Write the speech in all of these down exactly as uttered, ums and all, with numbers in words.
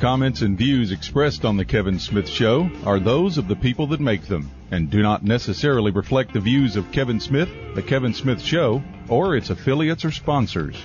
comments, and views expressed on The Kevin Smith Show are those of the people that make them and do not necessarily reflect the views of Kevin Smith, The Kevin Smith Show, or its affiliates or sponsors.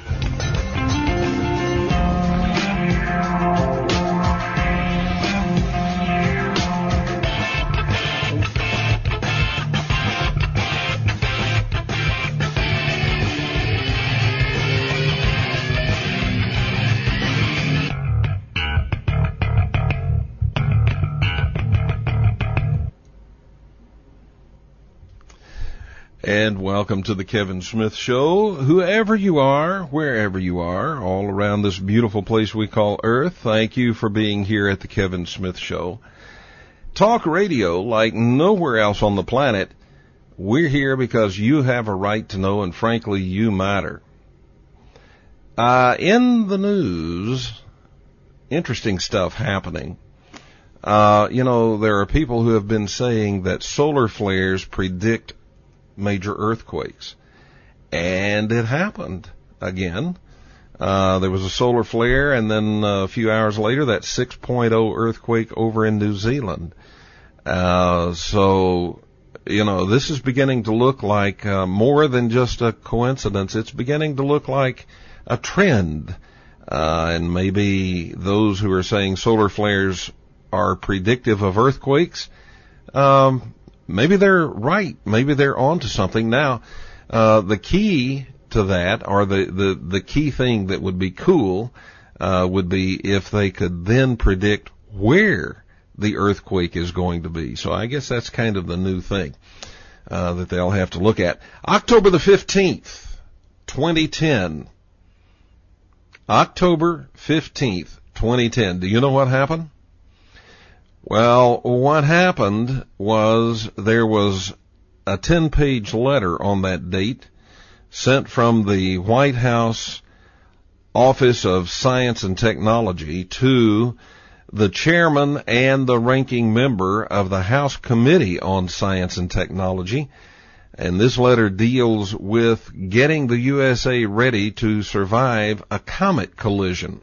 And welcome to the Kevin Smith Show. Whoever you are, wherever you are, all around this beautiful place we call Earth, thank you for being here at the Kevin Smith Show. Talk radio like nowhere else on the planet. We're here because you have a right to know, and frankly, you matter. Uh, in the news, interesting stuff happening. Uh, you know, there are people who have been saying that solar flares predict major earthquakes. And it happened again. Uh, there was a solar flare, and then a few hours later, that six point oh earthquake over in New Zealand. Uh, so, you know, this is beginning to look like uh, more than just a coincidence. It's beginning to look like a trend. Uh, and maybe those who are saying solar flares are predictive of earthquakes, um, maybe they're right. Maybe they're on to something. Now, uh, the key to that, or the, the, the key thing that would be cool, uh, would be if they could then predict where the earthquake is going to be. So I guess that's kind of the new thing, uh, that they'll have to look at. October the fifteenth, twenty ten. October fifteenth, twenty ten. Do you know what happened? Well, what happened was there was a ten-page letter on that date sent from the White House Office of Science and Technology to the chairman and the ranking member of the House Committee on Science and Technology. And this letter deals with getting the U S A ready to survive a comet collision.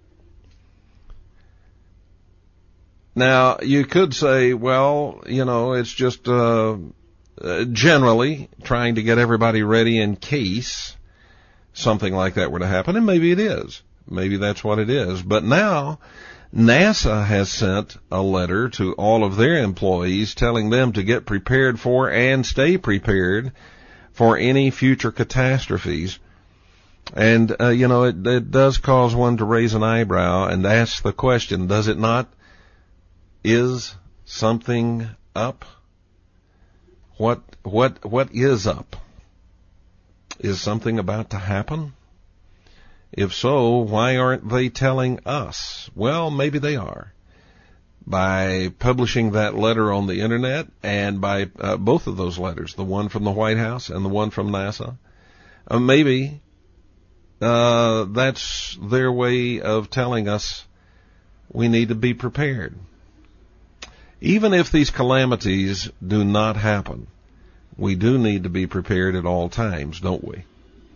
Now, you could say, well, you know, it's just uh, uh, generally trying to get everybody ready in case something like that were to happen, and maybe it is. Maybe that's what it is. But now, NASA has sent a letter to all of their employees telling them to get prepared for and stay prepared for any future catastrophes. And, uh, you know, it, it does cause one to raise an eyebrow and ask the question, does it not? Is something up? What, what, what is up? Is something about to happen? If so, why aren't they telling us? Well, maybe they are. By publishing that letter on the internet, and by uh, both of those letters, the one from the White House and the one from NASA, uh, maybe uh, that's their way of telling us we need to be prepared. Even if these calamities do not happen, we do need to be prepared at all times, don't we?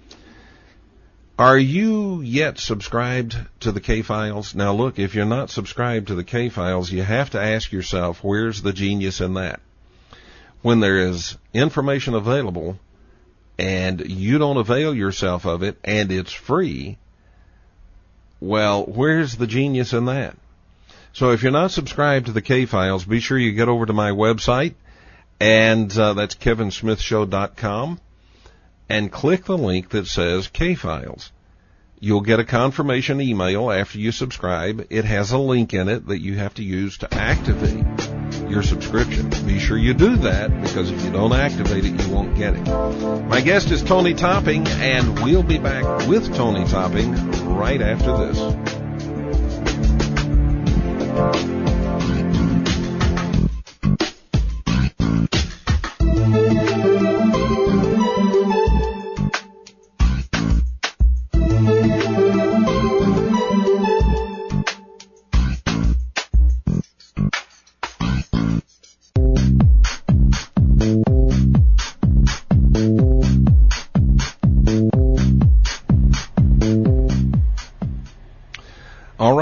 Are you yet subscribed to the K-Files? Now look, if you're not subscribed to the K-Files, you have to ask yourself, where's the genius in that? When there is information available and you don't avail yourself of it and it's free, well, where's the genius in that? So if you're not subscribed to the K-Files, be sure you get over to my website, and uh, that's kevin smith show dot com, and click the link that says K-Files. You'll get a confirmation email after you subscribe. It has a link in it that you have to use to activate your subscription. Be sure you do that, because if you don't activate it, you won't get it. My guest is Tony Topping, and we'll be back with Tony Topping right after this.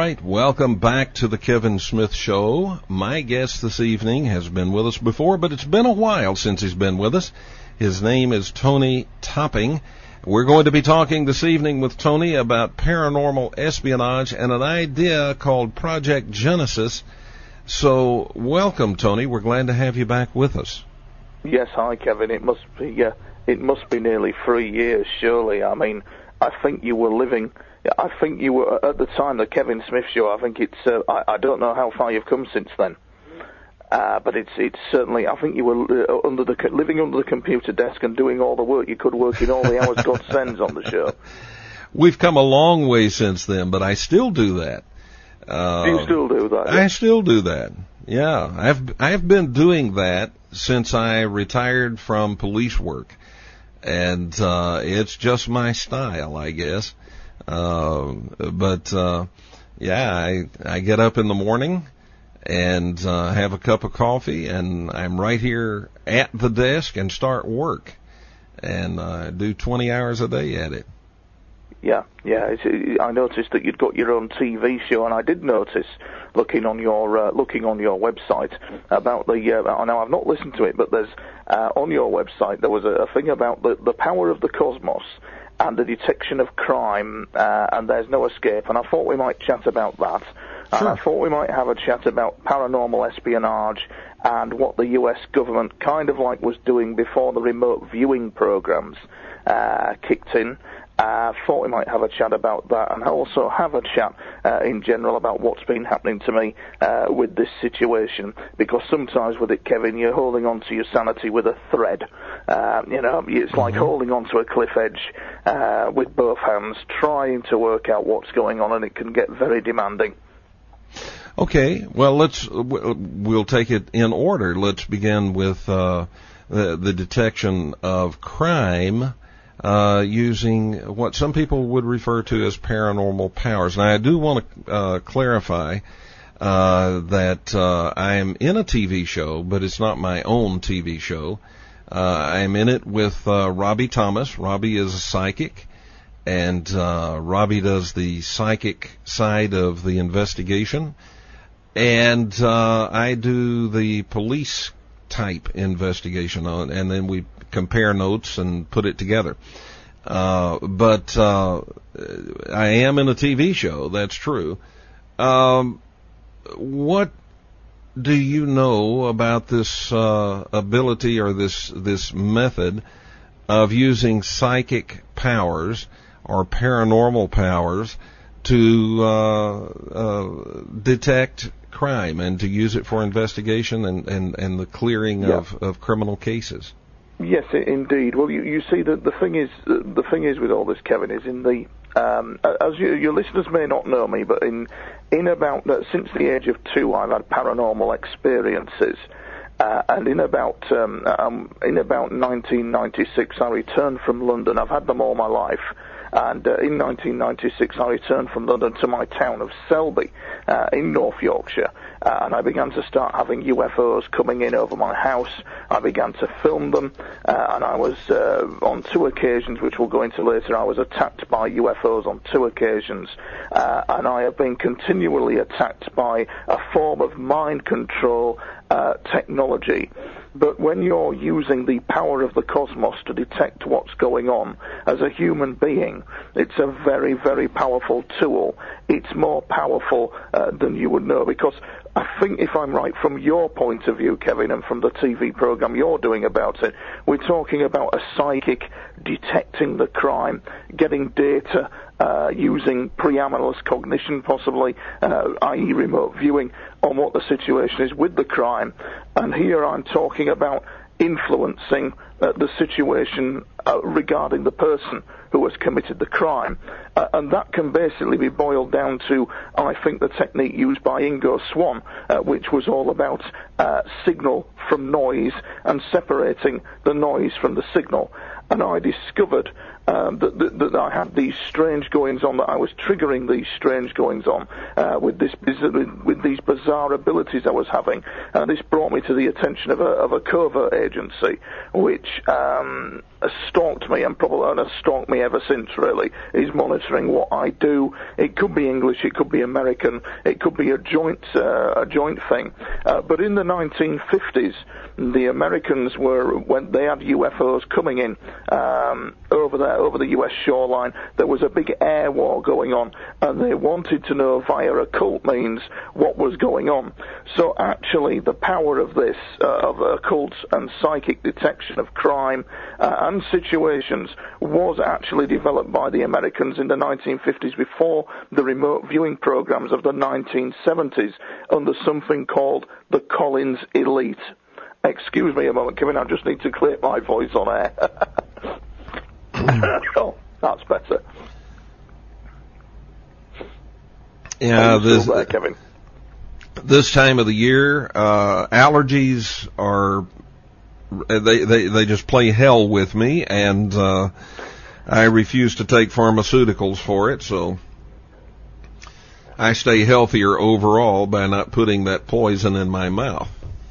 right, welcome back to the Kevin Smith Show. My guest this evening has been with us before, but it's been a while since he's been with us. His name is Tony Topping. We're going to be talking this evening with Tony about paranormal espionage and an idea called Project Genesis. So, welcome, Tony. We're glad to have you back with us. Yes, hi, Kevin. It must be, uh, it must be nearly three years, surely. I mean, I think you were living... I think you were, at the time, the Kevin Smith Show, I think it's, uh, I, I don't know how far you've come since then, uh, but it's it's certainly, I think you were uh, under the living under the computer desk and doing all the work you could, working all the hours God sends on the show. We've come a long way since then, but I still do that. Uh, do you still do that? I still do that, yeah. I've, I've been doing that since I retired from police work, and uh, it's just my style, I guess. Uh, but, uh, yeah, I, I get up in the morning and, uh, have a cup of coffee and I'm right here at the desk and start work and, uh, do twenty hours a day at it. Yeah, yeah, it's, I noticed that you'd got your own T V show, and I did notice, looking on your, uh, looking on your website about the, uh, now I've not listened to it, but there's, uh, on your website there was a, a thing about the, the power of the cosmos and the detection of crime, uh, and there's no escape. And I thought we might chat about that. Sure. And I thought we might have a chat about paranormal espionage and what the U S government kind of like was doing before the remote viewing programs uh, kicked in. I uh, thought we might have a chat about that, and also have a chat uh, in general about what's been happening to me uh, with this situation, because sometimes with it, Kevin, you're holding on to your sanity with a thread. Uh, you know, it's like mm-hmm. holding on to a cliff edge uh, with both hands, trying to work out what's going on, and it can get very demanding. Okay, well, let's we'll take it in order. Let's begin with uh, the, the detection of crime. Uh, using what some people would refer to as paranormal powers. Now, I do want to uh, clarify uh, that uh, I am in a T V show, but it's not my own T V show. Uh, I'm in it with uh, Robbie Thomas. Robbie is a psychic, and uh, Robbie does the psychic side of the investigation, and uh, I do the police type investigation on, and then we compare notes and put it together. Uh, but, uh, I am in a T V show, that's true. Um, what do you know about this, uh, ability or this, this method of using psychic powers or paranormal powers to, uh, uh, detect crime and to use it for investigation and, and, and the clearing yeah. of, of criminal cases? Yes, indeed. Well, you, you see, the, the thing is, the thing is with all this, Kevin, is in the, um, as you, your listeners may not know me, but in, in about, uh, since the age of two, I've had paranormal experiences. Uh, and in about, um, um, in about nineteen ninety-six, I returned from London. I've had them all my life. And uh, in nineteen ninety-six, I returned from London to my town of Selby uh, in North Yorkshire, uh, and I began to start having U F Os coming in over my house. I began to film them, uh, and I was, uh, on two occasions, which we'll go into later, I was attacked by U F Os on two occasions, uh, and I have been continually attacked by a form of mind control uh, technology. But when you're using the power of the cosmos to detect what's going on as a human being, it's a very, very powerful tool. It's more powerful uh, than you would know, because I think, if I'm right, from your point of view, Kevin, and from the T V program you're doing about it, we're talking about a psychic detecting the crime, getting data, uh, using preamorous cognition, possibly, uh, that is remote viewing, on what the situation is with the crime. And here I'm talking about influencing uh, the situation uh, regarding the person who has committed the crime. Uh, and that can basically be boiled down to, I think, the technique used by Ingo Swann, uh, which was all about uh, signal from noise and separating the noise from the signal. And I discovered um, that, that, that I had these strange goings-on, that I was triggering these strange goings-on uh, with this with these bizarre abilities I was having. Uh, this brought me to the attention of a, of a covert agency, which um, has stalked me and probably and has stalked me ever since, really, is monitoring what I do. It could be English, it could be American, it could be a joint uh, a joint thing. Uh, but in the nineteen fifties, the Americans were, when they had U F Os coming in um, over there, over the U S shoreline, there was a big air war going on, and they wanted to know via occult means what was going on. So actually, the power of this, uh, of occult and psychic detection of crime uh, and situations, was actually developed by the Americans in the nineteen fifties before the remote viewing programs of the nineteen seventies under something called the Collins Elite. Excuse me a moment, Kevin, I just need to clear my voice on air. Oh, that's better. Yeah, this, there, Kevin? This time of the year, uh, allergies are, they, they, they just play hell with me, and uh, I refuse to take pharmaceuticals for it, so I stay healthier overall by not putting that poison in my mouth.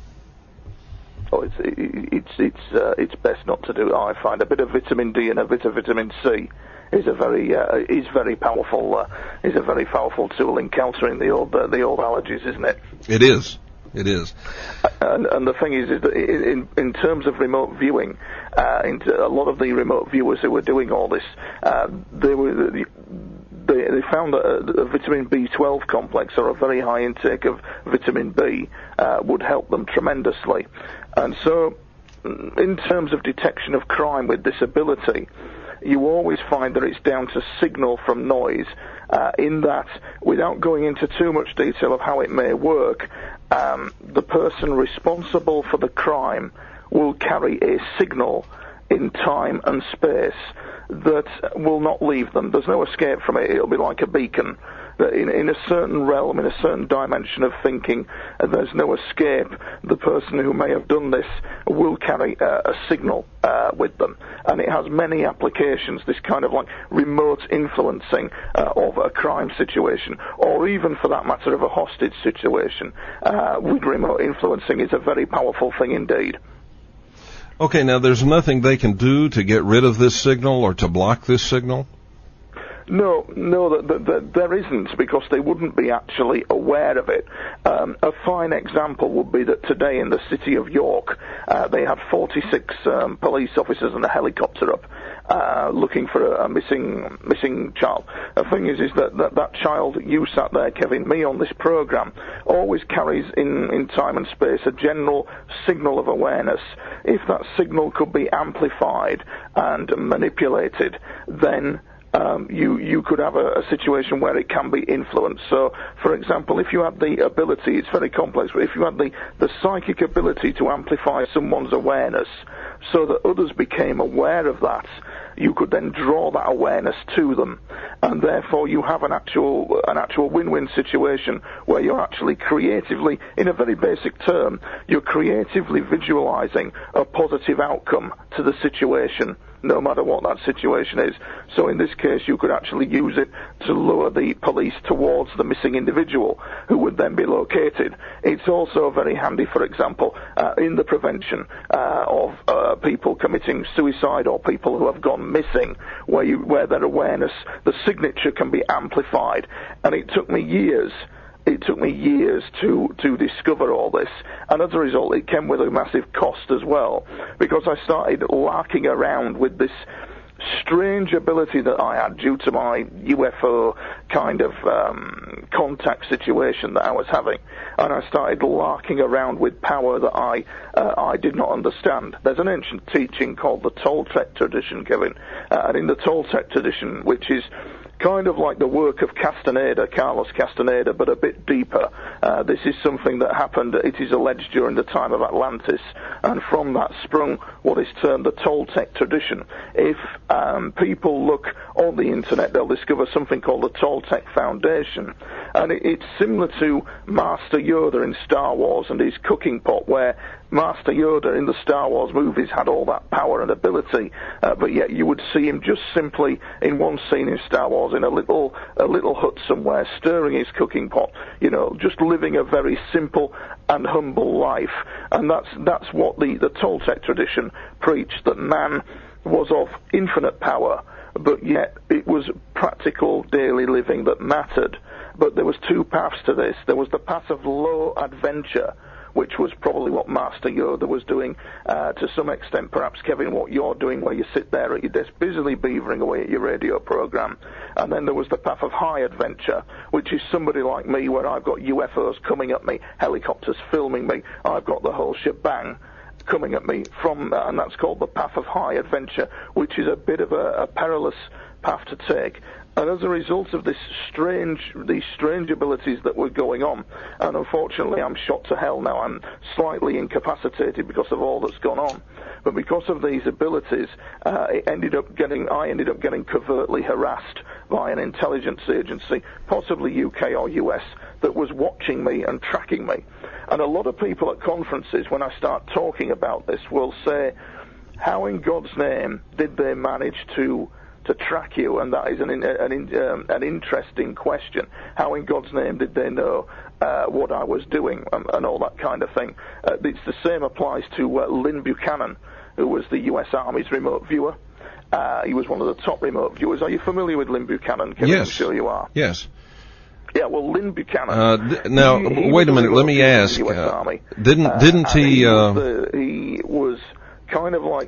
Oh, it's it's it's uh, it's best not to do it. I find a bit of vitamin D and a bit of vitamin C is a very uh, is very powerful uh, is a very powerful tool in countering the old uh, the old allergies, isn't it? It is. It is. And, and the thing is, is that in in terms of remote viewing, uh, into a lot of the remote viewers who were doing all this, uh, they were. They, they found that a, a vitamin B twelve complex or a very high intake of vitamin B uh, would help them tremendously. And so, in terms of detection of crime with this ability, you always find that it's down to signal from noise, uh, in that, without going into too much detail of how it may work, um, the person responsible for the crime will carry a signal in time and space that will not leave them. There's no escape from it. It'll be like a beacon. In, in a certain realm, in a certain dimension of thinking, uh, there's no escape. The person who may have done this will carry uh, a signal uh, with them. And it has many applications, this kind of like remote influencing uh, of a crime situation, or even for that matter of a hostage situation. Uh, with remote influencing is a very powerful thing indeed. Okay, now there's nothing they can do to get rid of this signal or to block this signal? No, no, that, that, that there isn't, because they wouldn't be actually aware of it. Um, a fine example would be that today in the city of York, uh, they had forty-six um, police officers and a helicopter up uh, looking for a, a missing missing child. The thing is, is that, that that child, you sat there, Kevin, me on this program, always carries in, in time and space a general signal of awareness. If that signal could be amplified and manipulated, then Um, you, you could have a, a situation where it can be influenced. So, for example, if you had the ability, it's very complex, but if you had the, the psychic ability to amplify someone's awareness so that others became aware of that, you could then draw that awareness to them. And therefore you have an actual, an actual win-win situation where you're actually creatively, in a very basic term, you're creatively visualizing a positive outcome to the situation, no matter what that situation is. So in this case, you could actually use it to lure the police towards the missing individual, who would then be located. It's also very handy, for example, uh, in the prevention uh, of uh, people committing suicide or people who have gone missing, where you, where their awareness, the signature can be amplified. And it took me years It took me years to, to discover all this, and as a result it came with a massive cost as well, because I started larking around with this strange ability that I had due to my U F O kind of um, contact situation that I was having, and I started larking around with power that I uh, I did not understand. There's an ancient teaching called the Toltec tradition, Kevin, uh, and in the Toltec tradition, which is kind of like the work of Castaneda, Carlos Castaneda, but a bit deeper. Uh, this is something that happened, it is alleged, during the time of Atlantis, and from that sprung what is termed the Toltec tradition. If um, people look on the internet, they'll discover something called the Toltec Foundation, and it, it's similar to Master Yoda in Star Wars and his cooking pot, where Master Yoda in the Star Wars movies had all that power and ability, uh, but yet you would see him just simply in one scene in Star Wars in a little a little hut somewhere, stirring his cooking pot, you know, just living a very simple and humble life. And that's that's what the, the Toltec tradition preached, that man was of infinite power, but yet it was practical daily living that mattered. But there was two paths to this. There was the path of low adventure, which was probably what Master Yoda was doing, uh, to some extent, perhaps, Kevin, what you're doing, where you sit there at your desk busily beavering away at your radio program. And then there was the path of high adventure, which is somebody like me, where I've got U F Os coming at me, helicopters filming me, I've got the whole shebang coming at me from, uh, and that's called the path of high adventure, which is a bit of a, a perilous path to take. And as a result of this strange, these strange abilities that were going on, and unfortunately I'm shot to hell now, I'm slightly incapacitated because of all that's gone on, but because of these abilities, uh, it ended up getting, I ended up getting covertly harassed by an intelligence agency, possibly U K or U S, that was watching me and tracking me. And a lot of people at conferences, when I start talking about this, will say, how in God's name did they manage to to track you? And that is an an, um, an interesting question. How in God's name did they know uh, what I was doing and, and all that kind of thing? Uh, it's the same applies to uh, Lynn Buchanan, who was the U S Army's remote viewer. Uh, he was one of the top remote viewers. Are you familiar with Lynn Buchanan, Kevin? Yes. I'm sure you are. Yes. Yeah, well, Lynn Buchanan. Uh, th- now, he, he wait a minute. Let me ask. U S Uh, Army. didn't Uh, didn't he? He, uh, was the, he was kind of like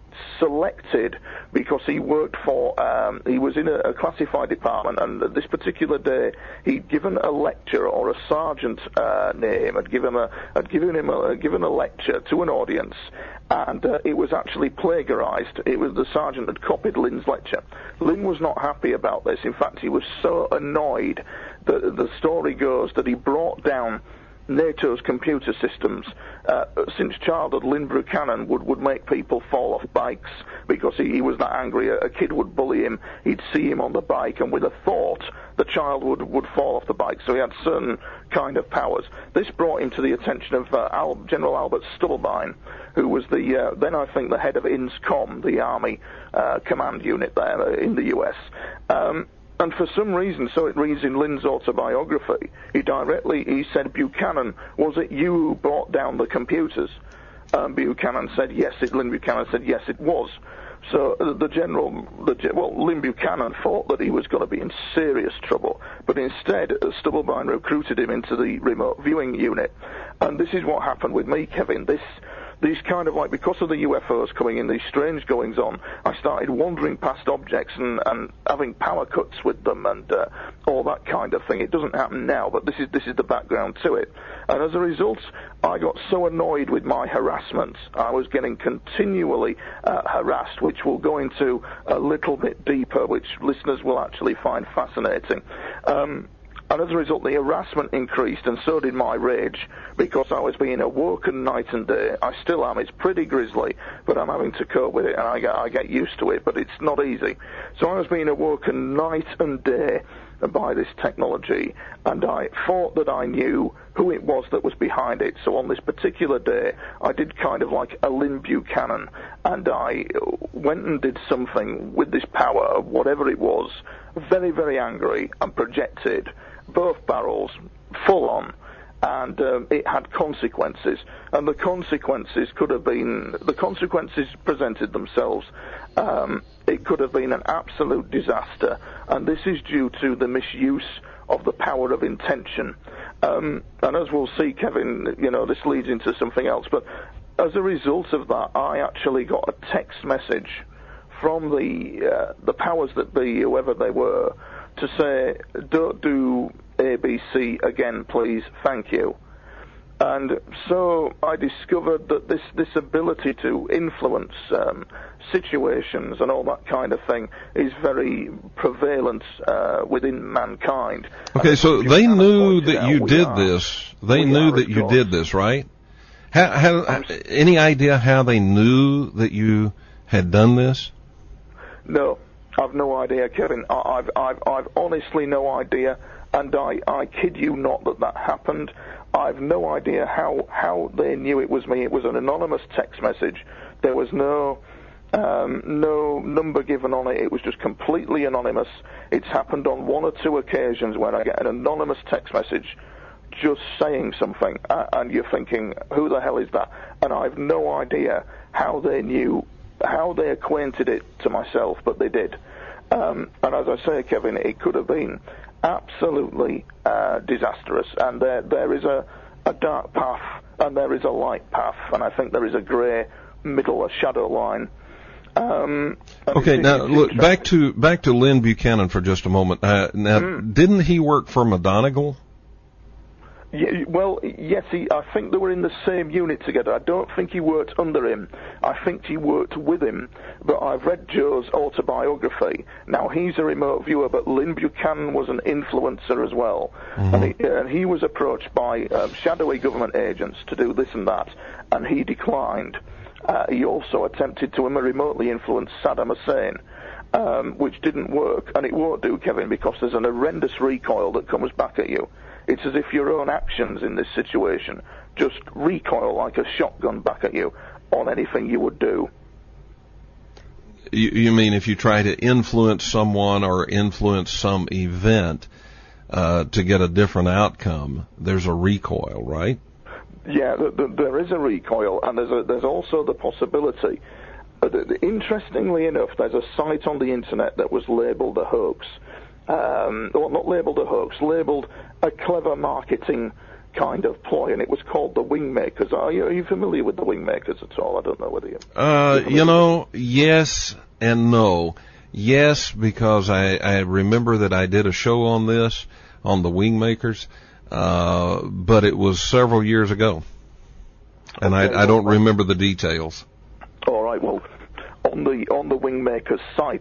selected because he worked for, um, he was in a, a classified department, and this particular day he'd given a lecture, or a sergeant uh, name had given a had given him a given a lecture to an audience, and uh, it was actually plagiarized. It was the sergeant had copied Lynn's lecture. Lynn was not happy about this. In fact, he was so annoyed that the story goes that he brought down NATO's computer systems. Uh, since childhood, Lynn Buchanan would, would make people fall off bikes because he, he was that angry. A, a kid would bully him, he'd see him on the bike, and with a thought, the child would, would fall off the bike. So he had certain kind of powers. This brought him to the attention of uh, Al, General Albert Stubblebine, who was the uh, then I think the head of I N S COM, the Army uh, command unit there in the U S. Um, And for some reason, so it reads in Lynn's autobiography, he directly, he said, Buchanan, was it you who brought down the computers? Um, Buchanan said, yes, it, Lynn Buchanan said, yes, it was. So uh, the general, the, well, Lynn Buchanan thought that he was going to be in serious trouble, but instead, uh, Stubblebine recruited him into the remote viewing unit. And this is what happened with me, Kevin. This, these kind of like, because of the U F Os coming in, these strange goings on, I started wandering past objects and, and having power cuts with them and uh, all that kind of thing. It doesn't happen now, but this is this is the background to it. And as a result, I got so annoyed with my harassment. I was getting continually uh, harassed, which we'll go into a little bit deeper, which listeners will actually find fascinating. Um, And as a result, the harassment increased, and so did my rage, because I was being awoken night and day. I still am. It's pretty grisly, but I'm having to cope with it, and I get, I get used to it, but it's not easy. So I was being awoken night and day by this technology, and I thought that I knew who it was that was behind it. So on this particular day, I did kind of like a Lynn Buchanan, and I went and did something with this power, whatever it was, very, very angry, and projected both barrels full on, and um, it had consequences, and the consequences could have been, the consequences presented themselves. Um, it could have been an absolute disaster, and this is due to the misuse of the power of intention. Um, and as we'll see, Kevin, you know, this leads into something else, but as a result of that, I actually got a text message from the uh, the powers that be, whoever they were, to say, don't do A B C again, please, thank you. And so I discovered that this, this ability to influence um, situations and all that kind of thing is very prevalent uh, within mankind. Okay, so they knew that you did are, this. They knew that you did this, right? How, how, any idea how they knew that you had done this? No, I've no idea, Kevin. I, I've, I've, I've honestly no idea, and I, I kid you not that that happened. I've no idea how, how they knew it was me. It was an anonymous text message. There was no um, no number given on it. It was just completely anonymous. It's happened on one or two occasions when I get an anonymous text message just saying something, uh, and you're thinking, who the hell is that? And I've no idea how they knew how they acquainted it to myself, but they did. Um, and as I say, Kevin, it could have been absolutely uh, disastrous. And there there is a, a dark path and there is a light path, and I think there is a grey middle, a shadow line. Um, okay, now look back to back to Lynn Buchanan for just a moment. Uh, now, mm. didn't he work for McGonigal? Yeah, well, yes, he, I think they were in the same unit together. I don't think he worked under him. I think he worked with him. But I've read Joe's autobiography. Now, he's a remote viewer, but Lynn Buchanan was an influencer as well. Mm-hmm. And, he, and he was approached by uh, shadowy government agents to do this and that, and he declined. Uh, he also attempted to remotely influence Saddam Hussein, um, which didn't work. And it won't do, Kevin, because there's an horrendous recoil that comes back at you. It's as if your own actions in this situation just recoil like a shotgun back at you on anything you would do. You, you mean if you try to influence someone or influence some event uh, to get a different outcome, there's a recoil, right? Yeah, the, the, there is a recoil, and there's a, there's also the possibility. Uh, the, the, interestingly enough, there's a site on the internet that was labelled a hoax. Um, well, not labelled a hoax, labelled a clever marketing kind of ploy, and it was called the Wingmakers. Are you, are you familiar with the Wingmakers at all? I don't know whether you... Uh, you know, yes and no. Yes, because I, I remember that I did a show on this, on the Wingmakers, uh, but it was several years ago, and okay, I, I don't well, remember the details. All right, well, on the on the Wingmakers site,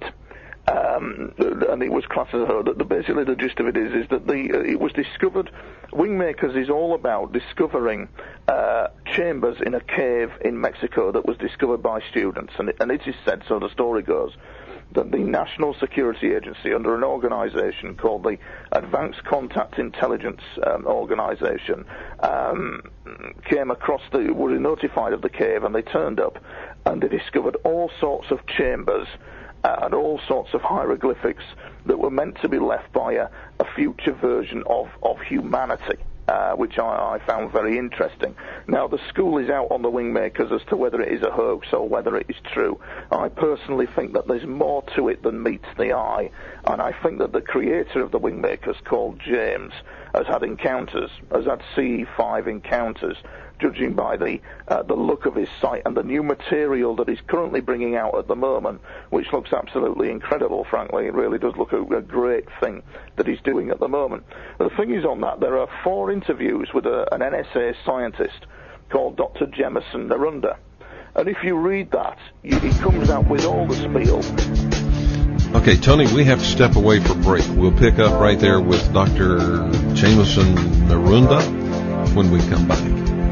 Um, and it was classed as a hoax. Basically, the gist of it is, is that the uh, it was discovered. Wingmakers is all about discovering uh, chambers in a cave in Mexico that was discovered by students, and it, and it is said, so the story goes, that the National Security Agency, under an organization called the Advanced Contact Intelligence um, Organization, um, came across the, were notified of the cave, and they turned up, and they discovered all sorts of chambers and all sorts of hieroglyphics that were meant to be left by a, a future version of, of humanity, uh, which I, I found very interesting. Now, the school is out on the Wingmakers as to whether it is a hoax or whether it is true. I personally think that there's more to it than meets the eye, and I think that the creator of the Wingmakers, called James, has had encounters, has had C E five encounters, judging by the uh, the look of his site and the new material that he's currently bringing out at the moment, which looks absolutely incredible, frankly. It really does look a, a great thing that he's doing at the moment. The thing is on that, there are four interviews with a, an N S A scientist called Doctor Jemison Narunda. And if you read that, you, he comes out with all the spiel. Okay, Tony, we have to step away for break. We'll pick up right there with Doctor Jemison Narunda when we come back.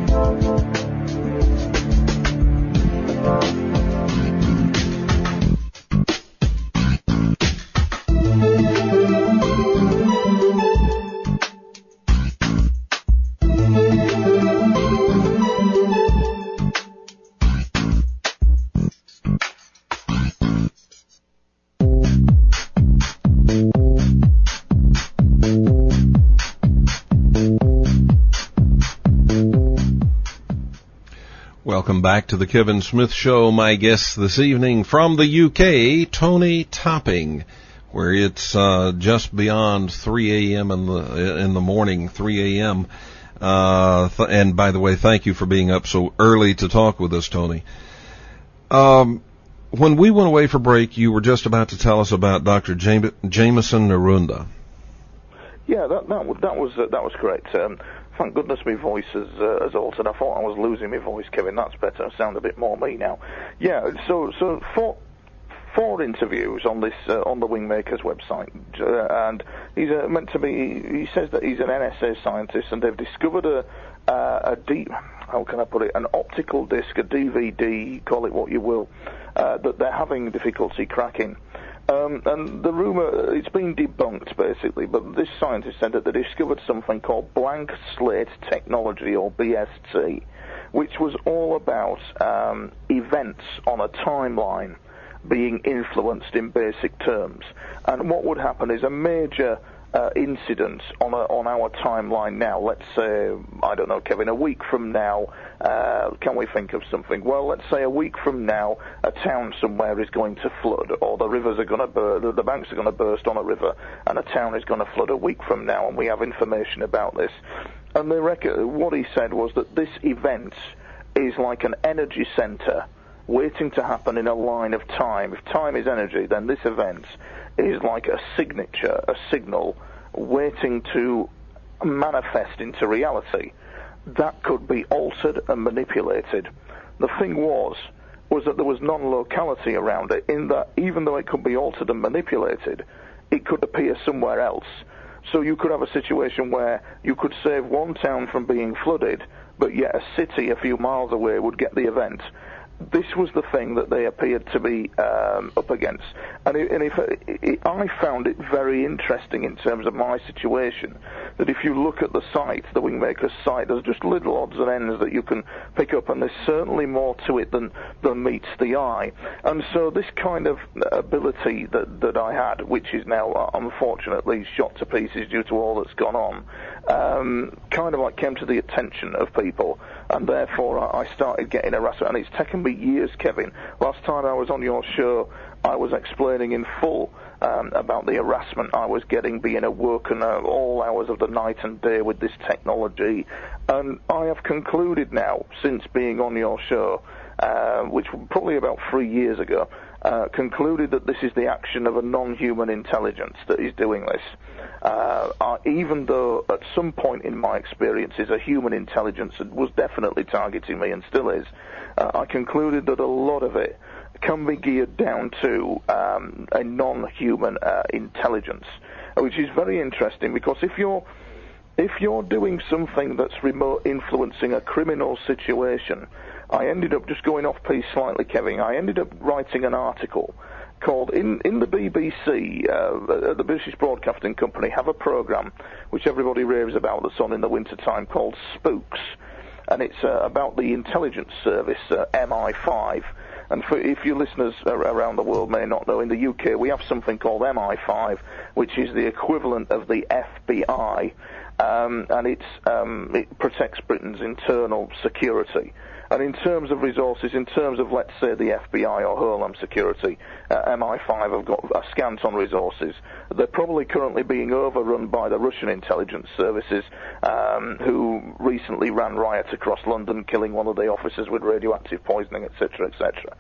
Welcome back to the Kevin Smith Show. My guest this evening from the U K, Tony Topping, where it's uh, just beyond three a.m. in the in the morning, three a.m. Uh, th- and by the way, thank you for being up so early to talk with us, Tony. Um, when we went away for break, you were just about to tell us about Doctor Jam- Jemison Narunda. Yeah, that that, that was uh, that was great. Um, Thank goodness my voice has, uh, has altered. I thought I was losing my voice, Kevin. That's better. I sound a bit more me now. Yeah, so so four, four interviews on this uh, on the Wingmakers website, uh, and he's uh, meant to be. He says that he's an N S A scientist, and they've discovered a uh, a deep. How can I put it? An optical disc, a D V D, call it what you will, uh, that they're having difficulty cracking. Um, and the rumour, it's been debunked basically, but this scientist said that they discovered something called blank slate technology, or B S T, which was all about um, events on a timeline being influenced in basic terms. And what would happen is a major uh, incident on a, on our timeline now, let's say, I don't know, Kevin, a week from now, uh, can we think of something? Well, let's say a week from now, a town somewhere is going to flood, or the rivers are going to burst, the banks are going to burst on a river, and a town is going to flood a week from now, and we have information about this. And the rec- what he said was that this event is like an energy center waiting to happen in a line of time. If time is energy, then this event is like a signature, a signal, waiting to manifest into reality. That could be altered and manipulated. The thing was, was that there was non-locality around it, in that even though it could be altered and manipulated, it could appear somewhere else. So you could have a situation where you could save one town from being flooded, but yet a city a few miles away would get the event. This was the thing that they appeared to be um, up against. And, it, and if it, I found it very interesting in terms of my situation, that if you look at the site, the Wingmakers site, there's just little odds and ends that you can pick up, and there's certainly more to it than, than meets the eye. And so this kind of ability that, that I had, which is now unfortunately shot to pieces due to all that's gone on, um, kind of like came to the attention of people, and therefore I started getting harassment. And it's taken me years, Kevin. Last time I was on your show, I was explaining in full um, about the harassment I was getting, being awoken uh, all hours of the night and day with this technology. And I have concluded now, since being on your show, uh, which was probably about three years ago, uh, concluded that this is the action of a non-human intelligence that is doing this. Uh, uh, even though at some point in my experiences a human intelligence was definitely targeting me and still is, uh, I concluded that a lot of it can be geared down to um, a non-human uh, intelligence, which is very interesting, because if you're if you're doing something that's remote influencing a criminal situation, I ended up just going off piece slightly, Kevin. I ended up writing an article called, in, in the B B C, uh, the British Broadcasting Company, have a program which everybody raves about that's on in the wintertime called Spooks. And it's uh, about the intelligence service, uh, M I five. And for, if your listeners around the world may not know, in the U K we have something called M I five, which is the equivalent of the F B I, um, and it's, um, it protects Britain's internal security. And in terms of resources, in terms of, let's say, the F B I or Homeland Security, uh, M I five have got a scant on resources. They're probably currently being overrun by the Russian intelligence services, um, who recently ran riots across London, killing one of the officers with radioactive poisoning, et cetera, et cetera.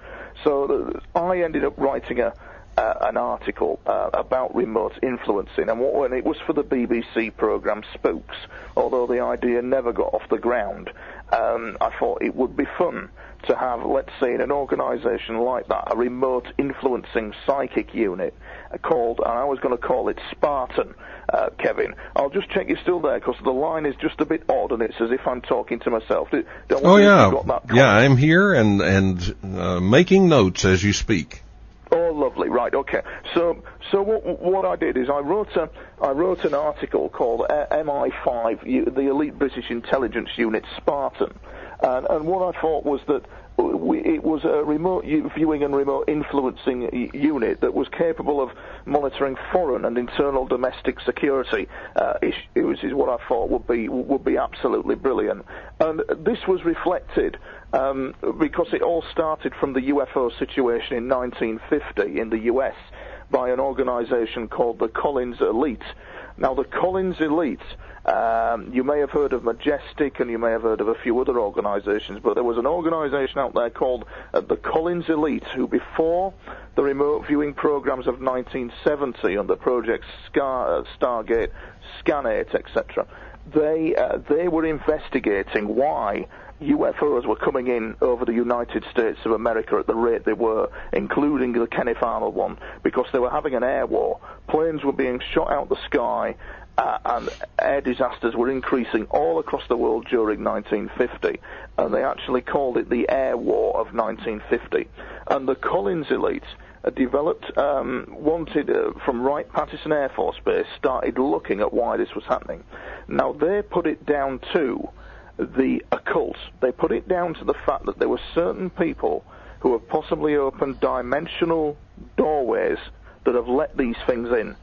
So uh, I ended up writing a Uh, an article uh, about remote influencing, and what, when it was for the B B C programme Spooks, although the idea never got off the ground, um, I thought it would be fun to have, let's say, in an organisation like that, a remote influencing psychic unit called, and I was going to call it Spartan, uh, Kevin. I'll just check you're still there, because the line is just a bit odd, and it's as if I'm talking to myself. Don't oh, yeah. Yeah, I'm here and, and uh, making notes as you speak. Oh, lovely. Right. Okay. So, so what, what I did is I wrote a, I wrote an article called M I five, the Elite British Intelligence Unit Spartan, and, and what I thought was that we, it was a remote viewing and remote influencing unit that was capable of monitoring foreign and internal domestic security uh, issues. Is what I thought would be would be absolutely brilliant, and this was reflected. Um, because it all started from the U F O situation in nineteen fifty in the U S by an organization called the Collins Elite. Now, the Collins Elite, um, you may have heard of Majestic, and you may have heard of a few other organizations, but there was an organization out there called uh, the Collins Elite, who before the remote viewing programs of nineteen seventy under Project Scar, uh, Stargate, Scanate, et cetera, they, uh, they were investigating why U F Os were coming in over the United States of America at the rate they were, including the Kenneth Arnold one, because they were having an air war. Planes were being shot out the sky, uh, and air disasters were increasing all across the world during nineteen fifty, and they actually called it the Air War of nineteen fifty. And the Collins Elite uh, developed, um, wanted, uh, from Wright-Patterson Air Force Base, started looking at why this was happening. Now, they put it down to the occult. They put it down to the fact that there were certain people who have possibly opened dimensional doorways that have let these things in.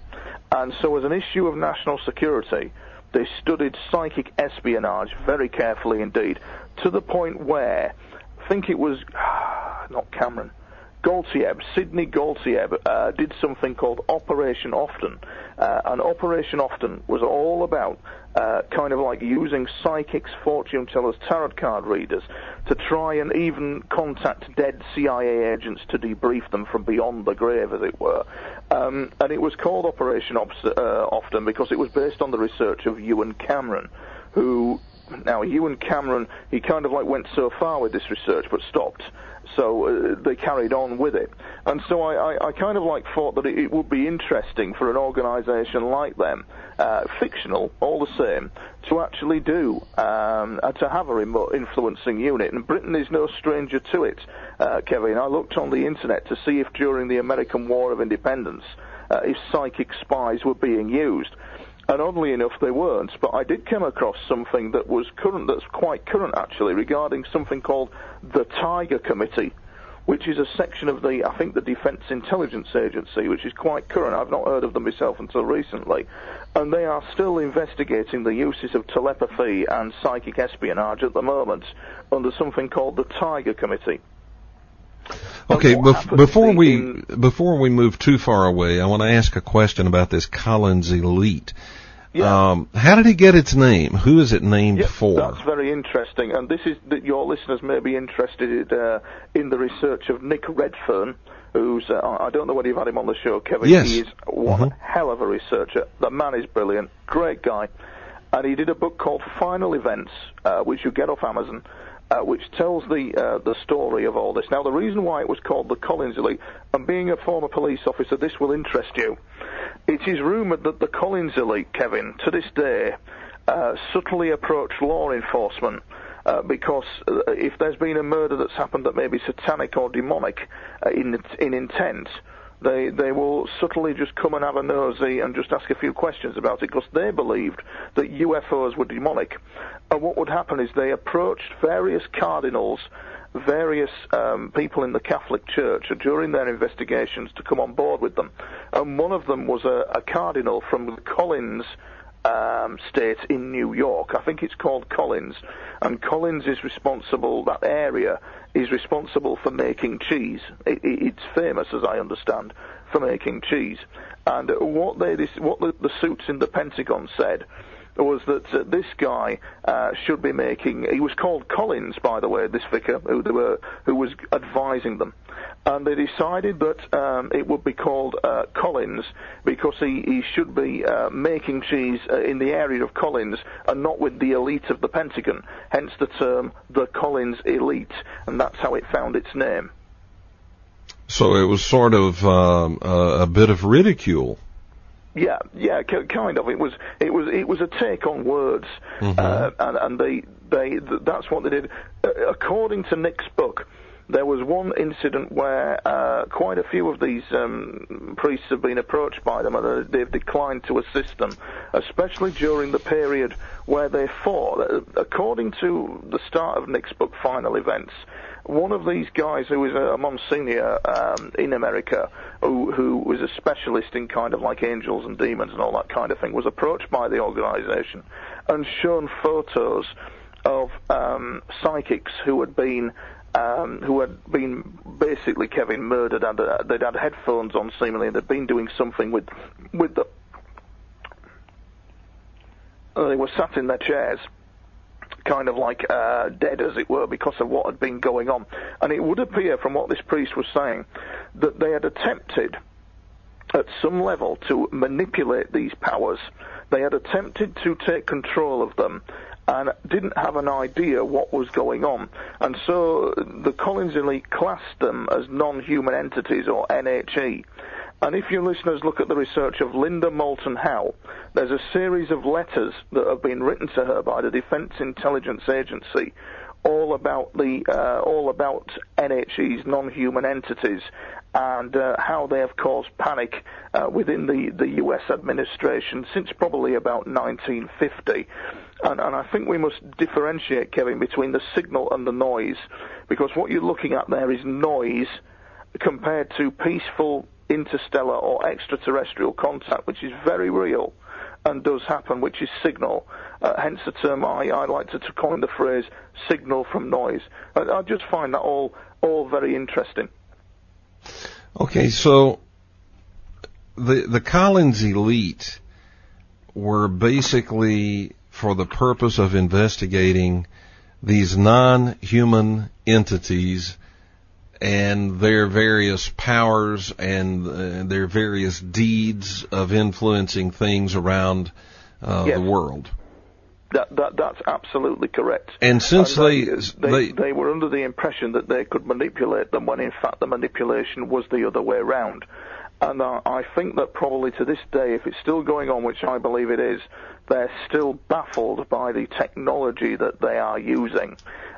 And so as an issue of national security, they studied psychic espionage very carefully indeed, to the point where, I think it was, not Cameron, Goltsieb, Sidney Goltsieb, uh, did something called Operation Often. Uh, and Operation Often was all about uh, kind of like using psychics, fortune tellers, tarot card readers to try and even contact dead C I A agents to debrief them from beyond the grave, as it were. Um, and it was called Operation Ops, uh, Often because it was based on the research of Ewan Cameron, who, now Ewan Cameron, he kind of like went so far with this research but stopped. So uh, they carried on with it. And so I, I, I kind of like thought that it, it would be interesting for an organisation like them, uh, fictional, all the same, to actually do, um, uh, to have a remote influencing unit. And Britain is no stranger to it, uh, Kevin. I looked on the internet to see if during the American War of Independence, uh, if psychic spies were being used. And oddly enough, they weren't. But I did come across something that was current, that's quite current actually, regarding something called the Tiger Committee, which is a section of the, I think, the Defense Intelligence Agency, which is quite current. I've not heard of them myself until recently. And they are still investigating the uses of telepathy and psychic espionage at the moment under something called the Tiger Committee. Okay, bef- before we in, before we move too far away, I want to ask a question about this Collins Elite. Yeah. Um, how did it get its name? Who is it named yeah, for? That's very interesting, and this is that your listeners may be interested uh, in the research of Nick Redfern, who's uh, I don't know whether you've had him on the show, Kevin. Yes. He is one mm-hmm. hell of a researcher. The man is brilliant, great guy, and he did a book called Final Events, uh, which you get off Amazon. Uh, which tells the uh, the story of all this. Now, the reason why it was called the Collins Elite, and being a former police officer, this will interest you. It is rumoured that the Collins Elite, Kevin, to this day, uh, subtly approach law enforcement uh, because uh, if there's been a murder that's happened that may be satanic or demonic uh, in in intent, They they will subtly just come and have a nosy and just ask a few questions about it because they believed that U F Os were demonic. And what would happen is they approached various cardinals, various um, people in the Catholic Church during their investigations to come on board with them. And one of them was a, a cardinal from the Collins um, state in New York. I think it's called Collins. And Collins is responsible, that area is responsible for making cheese. It, it, it's famous, as I understand, for making cheese. And what they, this, what the, the suits in the Pentagon said was that uh, this guy uh, should be making. He was called Collins, by the way, this vicar who they were, who was advising them, and they decided that um, it would be called uh, Collins because he, he should be uh, making cheese uh, in the area of Collins and not with the elite of the Pentagon. Hence the term the Collins Elite, and that's how it found its name. So it was sort of um, a, a bit of ridicule. Yeah, yeah, kind of. It was, it was, it was a take on words, mm-hmm. uh, and, and they, they, that's what they did. Uh, according to Nick's book, there was one incident where uh, quite a few of these um, priests have been approached by them, and they've declined to assist them, especially during the period where they fought. According to the start of Nick's book, Final Events, one of these guys who was a Monsignor um, in America, who, who was a specialist in kind of like angels and demons and all that kind of thing, was approached by the organization and shown photos of um, psychics who had been um, who had been basically, Kevin, murdered, and uh, they'd had headphones on seemingly, and they'd been doing something with with the. Uh, they were sat in their chairs, kind of like uh, dead, as it were, because of what had been going on. And it would appear, from what this priest was saying, that they had attempted, at some level, to manipulate these powers. They had attempted to take control of them and didn't have an idea what was going on. And so the Collins Elite classed them as non-human entities, or N H E. And if your listeners look at the research of Linda Moulton Howe, there's a series of letters that have been written to her by the Defense Intelligence Agency, all about the uh, all about N H Es, non-human entities, and uh, how they have caused panic uh, within the, the U S administration since probably about nineteen fifty. And, and I think we must differentiate, Kevin, between the signal and the noise, because what you're looking at there is noise compared to peaceful interstellar or extraterrestrial contact, which is very real and does happen, which is signal. Uh, hence the term I, I like to, to coin the phrase signal from noise. I, I just find that all all very interesting. Okay, so the the Collins elite were basically for the purpose of investigating these non-human entities and their various powers and uh, their various deeds of influencing things around uh, yes. the world. That, that that's absolutely correct. And since and they, they, they they were under the impression that they could manipulate them, when in fact the manipulation was the other way round. And uh, I think that probably to this day, if it's still going on, which I believe it is, they're still baffled by the technology that they are using.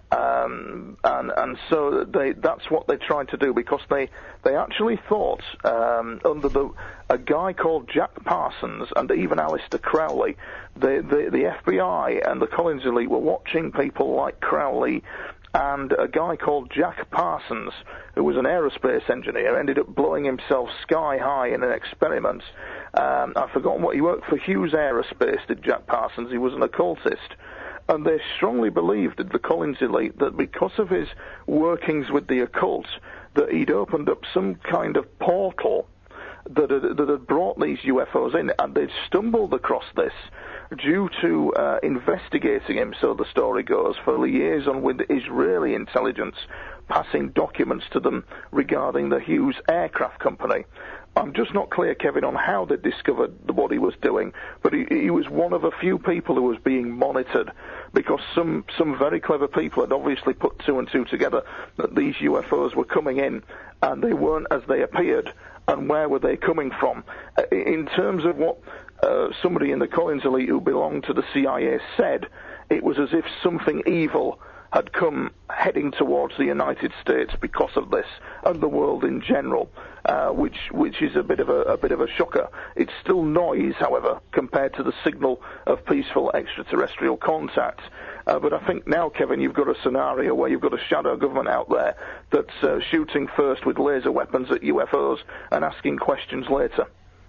Um, and, and so they, that's what they tried to do, because they, they actually thought, um, under the, a guy called Jack Parsons and even Aleister Crowley, the, the, the F B I and the Collins elite were watching people like Crowley and a guy called Jack Parsons, who was an aerospace engineer, ended up blowing himself sky high in an experiment. Um, I've forgotten what he worked for. Hughes Aerospace, did Jack Parsons. He was an occultist. And they strongly believed, the Collins elite, that because of his workings with the occult, that he'd opened up some kind of portal that had, that had brought these U F Os in, and they'd stumbled across this due to uh, investigating him, so the story goes, for liaison with Israeli intelligence, passing documents to them regarding the Hughes Aircraft Company. I'm just not clear, Kevin, on how they discovered what he was doing, but he, he was one of a few people who was being monitored, because some, some very clever people had obviously put two and two together that these U F Os were coming in, and they weren't as they appeared, and where were they coming from? In terms of what uh, somebody in the Collins elite who belonged to the C I A said, it was as if something evil had come heading towards the United States because of this, and the world in general, uh, which which is a bit of a, a bit of a shocker. It's still noise, however, compared to the signal of peaceful extraterrestrial contact. Uh, but I think now, Kevin, you've got a scenario where you've got a shadow government out there that's uh, shooting first with laser weapons at U F Os and asking questions later.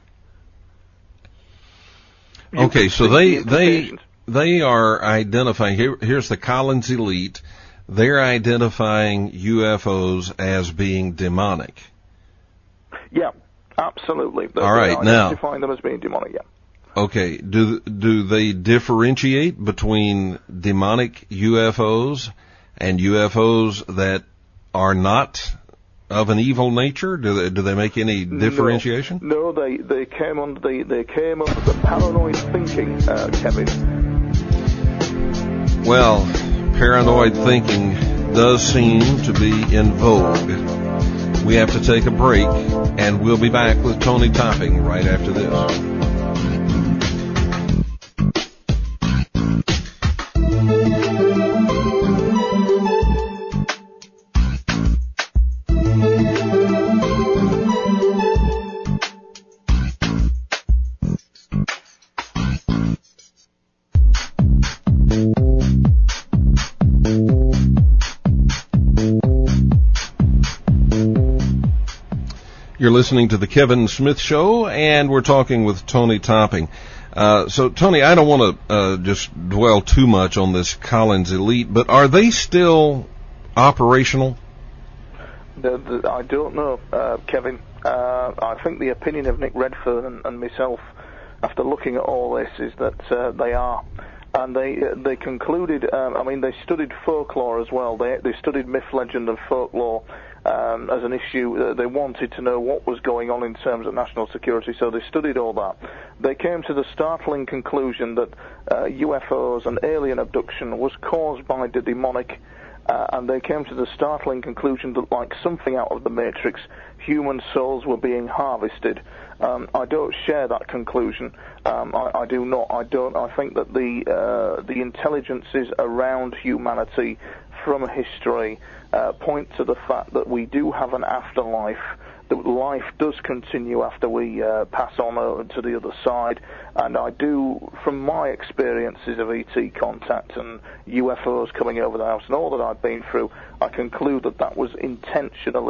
Okay, so they they they are identifying. Here, here's the Collins elite. They're identifying U F Os as being demonic. Yeah, absolutely. They're, All right, they're now identifying them as being demonic. Yeah. Okay, do do they differentiate between demonic U F Os and U F Os that are not of an evil nature? Do they, do they make any differentiation? No, no they, they came under the they came under the paranoid thinking, uh, Kevin. Well, paranoid thinking does seem to be in vogue. We have to take a break, and we'll be back with Tony Topping right after this. You're listening to the Kevin Smith Show, and we're talking with Tony Topping. Uh, so, Tony, I don't want to uh, just dwell too much on this Collins elite, but are they still operational? The, the, I don't know, uh, Kevin. Uh, I think the opinion of Nick Redfern and, and myself, after looking at all this, is that uh, they are. And they they concluded, um, I mean, they studied folklore as well. They they studied myth, legend, and folklore um, as an issue. They wanted to know what was going on in terms of national security, so they studied all that. They came to the startling conclusion that uh, U F Os and alien abduction was caused by the demonic, uh, and they came to the startling conclusion that, like something out of the Matrix, human souls were being harvested. Um, I don't share that conclusion. Um, I, I do not. I don't. I think that the uh, the intelligences around humanity from history uh, point to the fact that we do have an afterlife, that life does continue after we uh, pass on uh, to the other side. And I do, from my experiences of E T contact and U F Os coming over the house and all that I've been through, I conclude that that was intentionally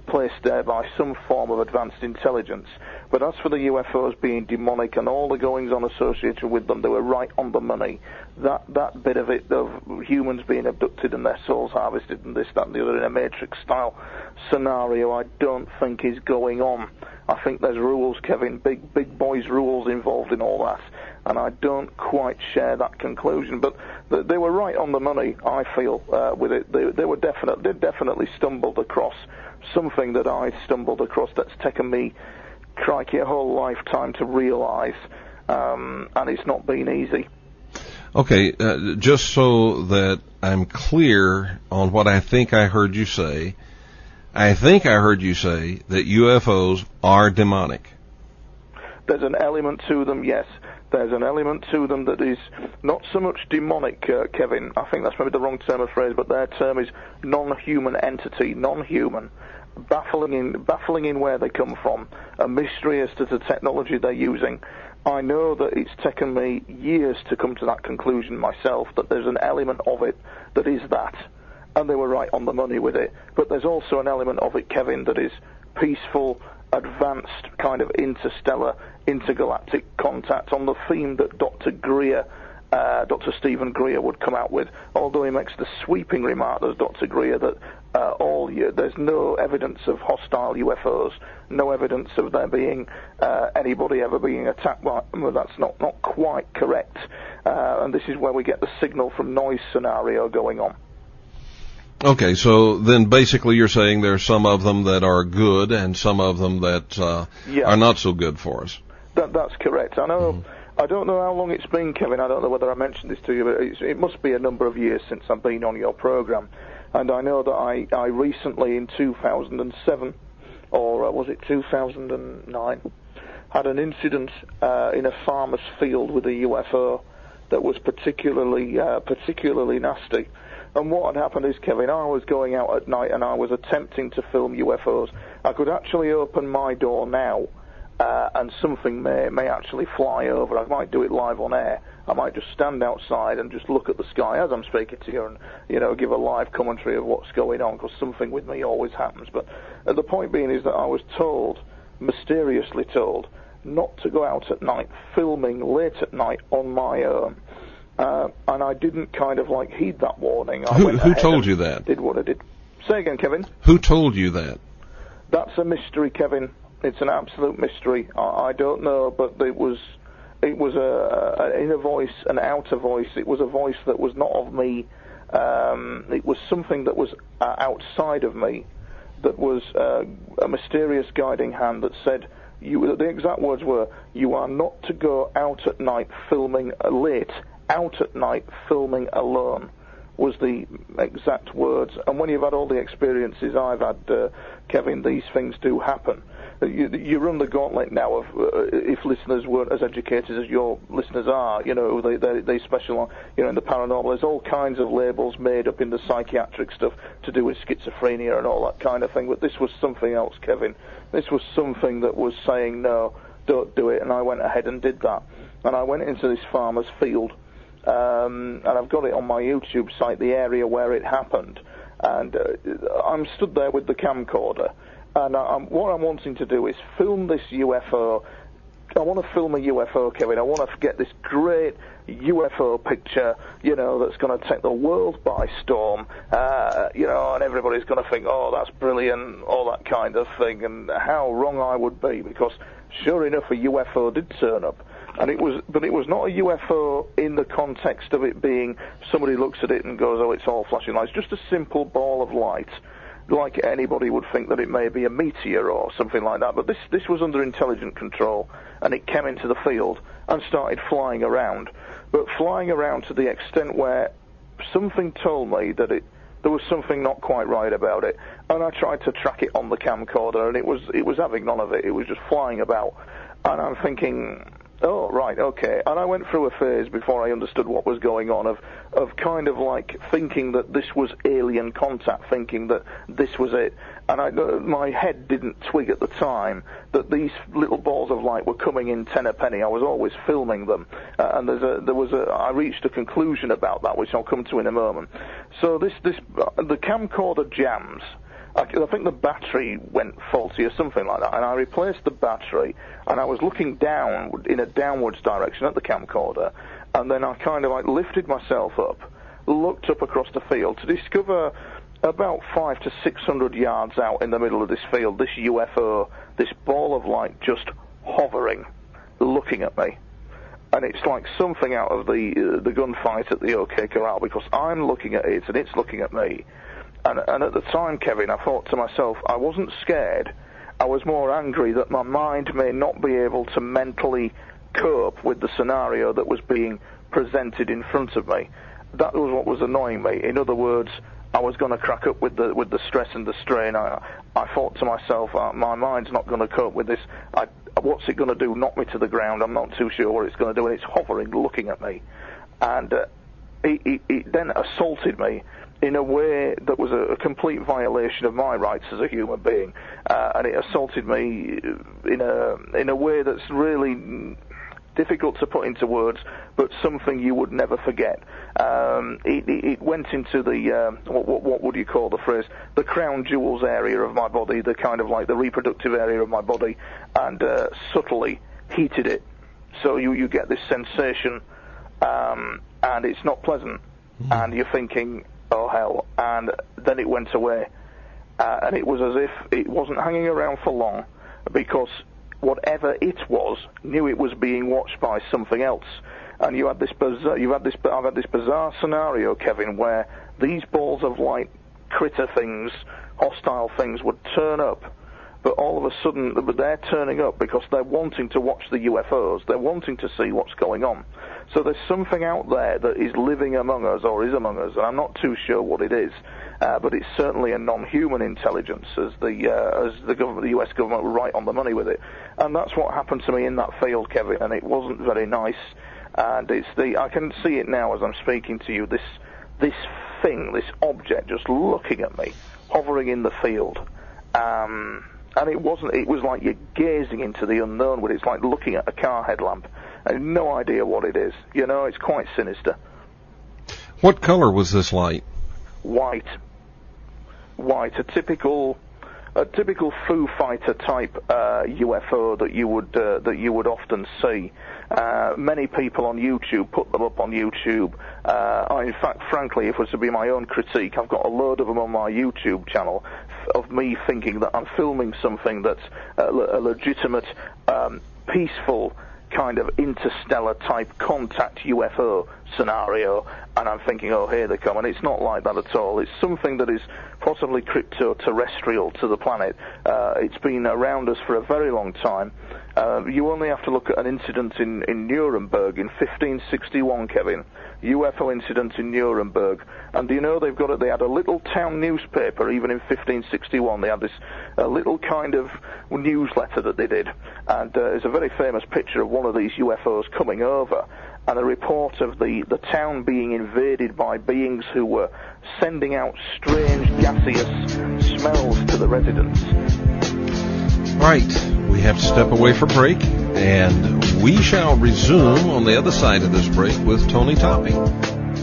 placed there by some form of advanced intelligence. But as for the U F Os being demonic and all the goings-on associated with them, they were right on the money. That that bit of it, of humans being abducted and their souls harvested and this, that, and the other in a Matrix-style scenario, I don't think is going on. I think there's rules, Kevin, big big boys rules involved in all that, and I don't quite share that conclusion. But th- they were right on the money, I feel, uh, with it. They, they were definite, they definitely stumbled across something that I stumbled across that's taken me, crikey, a whole lifetime to realise, um, and it's not been easy. Okay, uh, just so that I'm clear on what I think I heard you say, I think I heard you say that U F Os are demonic. There's an element to them, yes. There's an element to them that is not so much demonic, uh, Kevin. I think that's maybe the wrong term of phrase, but their term is non-human entity, non-human. Baffling in, baffling in where they come from, a mystery as to the technology they're using. I know that it's taken me years to come to that conclusion myself, that there's an element of it that is that. And they were right on the money with it. But there's also an element of it, Kevin, that is peaceful, advanced, kind of interstellar, intergalactic contact on the theme that Doctor Greer, uh, Doctor Stephen Greer would come out with, although he makes the sweeping remark, as Doctor Greer, that uh, all year, there's no evidence of hostile U F Os, no evidence of there being uh, anybody ever being attacked by them. Well, that's not, not quite correct. Uh, and this is where we get the signal from noise scenario going on. Okay, so then basically you're saying there's some of them that are good and some of them that uh, yeah. are not so good for us. That, that's correct. I know. Mm-hmm. I don't know how long it's been, Kevin. I don't know whether I mentioned this to you, but it's, it must be a number of years since I've been on your program. And I know that I, I recently, in two thousand seven, or uh, was it two thousand nine, had an incident uh, in a farmer's field with a U F O that was particularly uh, particularly nasty. And what had happened is, Kevin, I was going out at night and I was attempting to film U F Os. I could actually open my door now, uh, and something may may actually fly over. I might do it live on air. I might just stand outside and just look at the sky as I'm speaking to you and, you know, give a live commentary of what's going on, because something with me always happens. But uh, the point being is that I was told, mysteriously told, not to go out at night filming late at night on my own. Uh, and I didn't kind of like heed that warning. I who went who ahead told and you that? Did what I did. Say again, Kevin. Who told you that? That's a mystery, Kevin. It's an absolute mystery. I, I don't know, but it was it was a, an inner voice, an outer voice. It was a voice that was not of me. Um, it was something that was uh, outside of me. That was uh, a mysterious guiding hand that said, "You." The exact words were, "You are not to go out at night filming uh, late." Out at night filming alone was the exact words. And when you've had all the experiences I've had, uh, Kevin, these things do happen. You, you run the gauntlet now of uh, if listeners weren't as educated as your listeners are, you know, they they, they specialize, you know, in the paranormal. There's all kinds of labels made up in the psychiatric stuff to do with schizophrenia and all that kind of thing. But this was something else, Kevin. This was something that was saying, no, don't do it. And I went ahead and did that. And I went into this farmer's field. Um, and I've got it on my YouTube site, the area where it happened. And uh, I'm stood there with the camcorder. And I, I'm, what I'm wanting to do is film this U F O. I want to film a U F O, Kevin. I want to get this great U F O picture, you know, that's going to take the world by storm. Uh, you know, and everybody's going to think, oh, that's brilliant, all that kind of thing. And how wrong I would be, because sure enough, a U F O did turn up. And it was, but it was not a U F O in the context of it being somebody looks at it and goes, oh, it's all flashing lights. Just a simple ball of light, like anybody would think that it may be a meteor or something like that. But this this was under intelligent control, and it came into the field and started flying around. But flying around to the extent where something told me that it there was something not quite right about it. And I tried to track it on the camcorder, and it was it was having none of it. It was just flying about. And I'm thinking, oh, right, okay. And I went through a phase before I understood what was going on of, of kind of like thinking that this was alien contact, thinking that this was it. And I, my head didn't twig at the time that these little balls of light were coming in ten a penny. I was always filming them. Uh, and there's a, there was a, I reached a conclusion about that, which I'll come to in a moment. So this, this, uh, the camcorder jams. I, I think the battery went faulty or something like that, and I replaced the battery, and I was looking down in a downwards direction at the camcorder, and then I kind of like lifted myself up, looked up across the field to discover about five to six hundred yards out in the middle of this field, this U F O, this ball of light just hovering, looking at me. And it's like something out of the uh, the gunfight at the OK Corral, because I'm looking at it and it's looking at me. And, and at the time, Kevin, I thought to myself, I wasn't scared. I was more angry that my mind may not be able to mentally cope with the scenario that was being presented in front of me. That was what was annoying me. In other words, I was going to crack up with the with the stress and the strain. I, I thought to myself, uh, my mind's not going to cope with this. I, what's it going to do? Knock me to the ground? I'm not too sure what it's going to do. And it's hovering, looking at me. And uh, it, it, it then assaulted me in a way that was a, a complete violation of my rights as a human being. Uh, and it assaulted me in a in a way that's really difficult to put into words, but something you would never forget. Um, it, it, it went into the, uh, what, what, what would you call the phrase, the crown jewels area of my body, the kind of like the reproductive area of my body, and uh, subtly heated it. So you, you get this sensation, um, and it's not pleasant, mm-hmm. and you're thinking, oh hell, and then it went away. Uh, and it was as if it wasn't hanging around for long, because whatever it was knew it was being watched by something else. And you had this bizarre, you had this, I've had this bizarre scenario, Kevin, where these balls of light, critter things, hostile things would turn up, but all of a sudden they're turning up because they're wanting to watch the U F Os, they're wanting to see what's going on. So there's something out there that is living among us, or is among us, and I'm not too sure what it is. Uh, but it's certainly a non-human intelligence, as the uh, as the government, the U S government, were right on the money with it. And that's what happened to me in that field, Kevin, and it wasn't very nice. And it's the I can see it now as I'm speaking to you. This this thing, this object, just looking at me, hovering in the field. Um, and it wasn't. It was like you're gazing into the unknown, but it's like looking at a car headlamp. I have no idea what it is. You know, it's quite sinister. What color was this light? White. White, a typical, a typical Foo Fighter type uh, U F O that you would uh, that you would often see. Uh, many people on YouTube put them up on YouTube. Uh, I, in fact, frankly, if it was to be my own critique, I've got a load of them on my YouTube channel of me thinking that I'm filming something that's a, a legitimate, um, peaceful kind of interstellar type contact U F O scenario, and I'm thinking, oh, here they come, and it's not like that at all. It's something that is possibly crypto-terrestrial to the planet. Uh, it's been around us for a very long time. Uh, you only have to look at an incident in, in Nuremberg in fifteen sixty-one, Kevin. U F O incident in Nuremberg. And do you know they've got it? They had a little town newspaper, even in fifteen sixty-one. They had this uh, little kind of newsletter that they did. And uh, there's a very famous picture of one of these U F Os coming over, and a report of the, the town being invaded by beings who were sending out strange gaseous smells to the residents. Right, we have to step away for break, and we shall resume on the other side of this break with Tony Topping.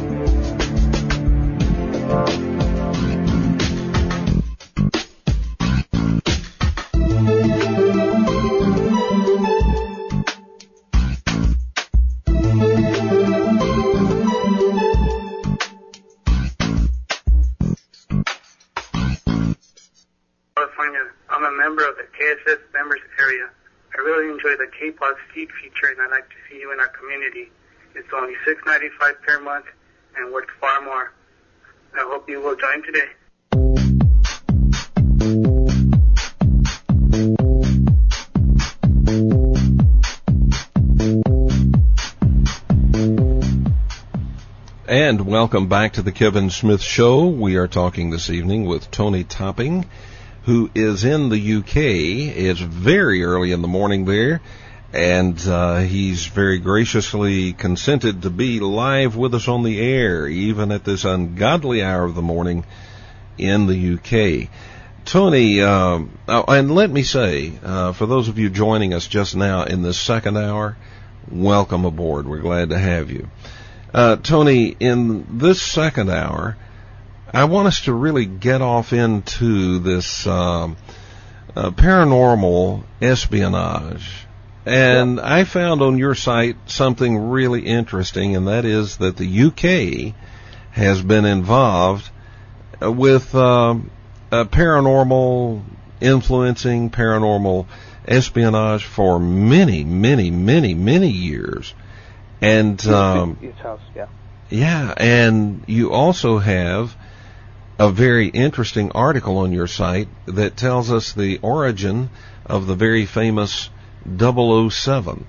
K-Pod Seed feature, and I'd like to see you in our community. It's only six dollars and ninety-five cents per month and worth far more. I hope you will join today. And welcome back to the Kevin Smith Show. We are talking this evening with Tony Topping, who is in the U K. It's very early in the morning there, and uh, he's very graciously consented to be live with us on the air, even at this ungodly hour of the morning in the U K. Tony, uh, and let me say, uh, for those of you joining us just now in this second hour, welcome aboard. We're glad to have you. Uh, Tony, in this second hour, I want us to really get off into this um, uh, paranormal espionage. And yeah. I found on your site something really interesting, and that is that the U K has been involved with um, uh, paranormal influencing, paranormal espionage for many, many, many, many years. And um, it has, yeah. Yeah, and you also have a very interesting article on your site that tells us the origin of the very famous double oh seven.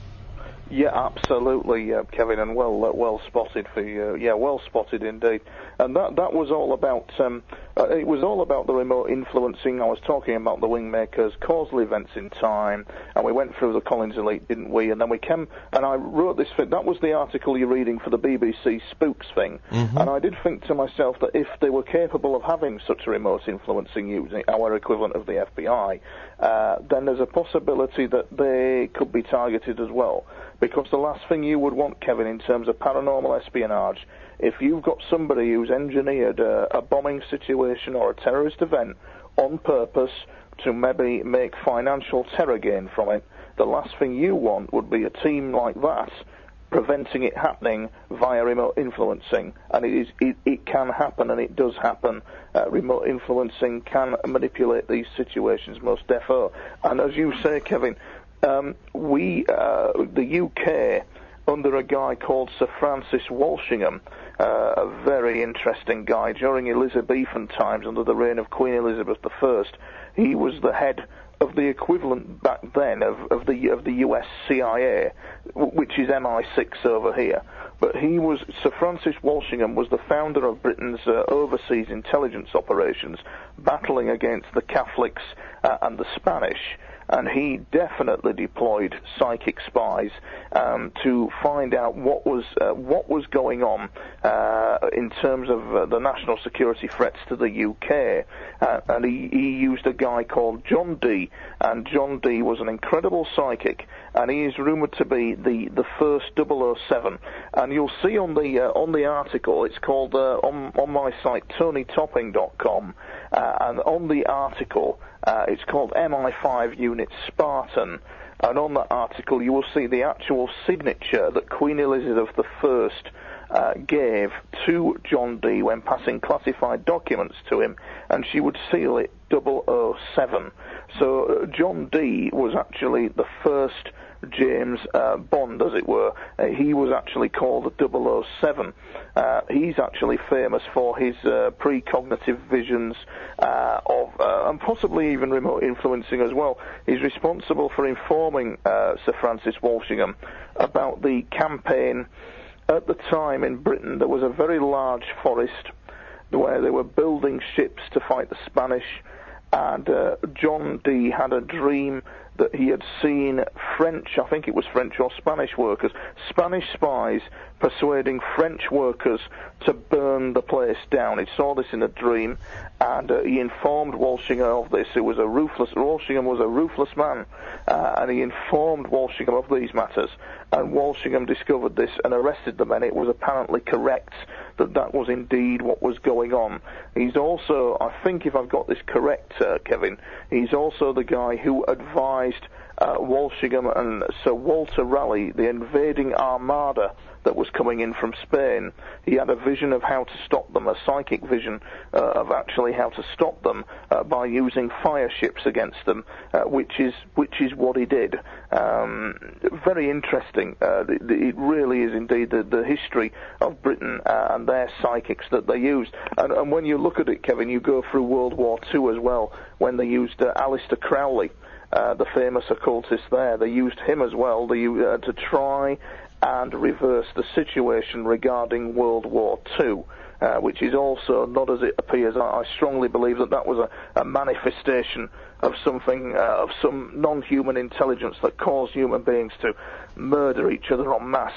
Yeah, absolutely, uh, Kevin, and well uh, well spotted for you. Yeah, well spotted indeed. And that that was all about um, uh, it was all about the remote influencing. I was talking about the Wingmakers, causal events in time, and we went through the Collins Elite, didn't we? And then we came, and I wrote this. That was the article you're reading for the B B C Spooks thing. Mm-hmm. And I did think to myself that if they were capable of having such a remote influencing using our equivalent of the F B I, uh, then there's a possibility that they could be targeted as well. Because the last thing you would want, Kevin, in terms of paranormal espionage, if you've got somebody who's engineered a, a bombing situation or a terrorist event on purpose to maybe make financial terror gain from it, the last thing you want would be a team like that preventing it happening via remote influencing. And it is it, it can happen, and it does happen. Uh, remote influencing can manipulate these situations most defo. And as you say, Kevin, Um, we, uh, the U K, under a guy called Sir Francis Walsingham, uh, a very interesting guy, during Elizabethan times, under the reign of Queen Elizabeth the First, he was the head of the equivalent back then of, of the of the U S C I A, which is M I six over here. But he was, Sir Francis Walsingham was the founder of Britain's uh, overseas intelligence operations, battling against the Catholics uh, and the Spanish. And he definitely deployed psychic spies um, to find out what was uh, what was going on uh, in terms of uh, the national security threats to the U K. Uh, and he, he used a guy called John Dee, and John Dee was an incredible psychic, and he is rumoured to be the, the first double oh seven. And you'll see on the uh, on the article, it's called uh, on on my site tony topping dot com, uh, and on the article. Uh, it's called M I five Unit Spartan, and on that article you will see the actual signature that Queen Elizabeth the First uh, gave to John Dee when passing classified documents to him, and she would seal it double oh seven. So uh, John Dee was actually the first James uh, Bond, as it were. Uh, he was actually called the double oh seven. Uh, he's actually famous for his uh, precognitive visions uh, of, uh, and possibly even remote influencing as well. He's responsible for informing uh, Sir Francis Walsingham about the campaign. At the time in Britain, there was a very large forest where they were building ships to fight the Spanish, and uh, John Dee had a dream that he had seen French, I think it was French or Spanish workers, Spanish spies persuading French workers to burn the place down. He saw this in a dream, and uh, he informed Walsingham of this. It was a ruthless, Walsingham was a ruthless man, uh, and he informed Walsingham of these matters, and Walsingham discovered this and arrested the men. It was apparently correct that that was indeed what was going on. He's also, I think if I've got this correct, uh, Kevin, he's also the guy who advised uh, Walsingham and Sir Walter Raleigh, the invading armada that was coming in from Spain. He had a vision of how to stop them, a psychic vision uh, of actually how to stop them uh, by using fire ships against them, uh, which is which is what he did. Um, very interesting. Uh, the, the, it really is indeed the, the history of Britain uh, and their psychics that they used. And, and when you look at it, Kevin, you go through World War Two as well, when they used uh, Aleister Crowley, uh, the famous occultist there. They used him as well they, uh, to try and reverse the situation regarding World War Two, uh, which is also not as it appears. I, I strongly believe that that was a, a manifestation of something, uh, of some non-human intelligence that caused human beings to murder each other en masse.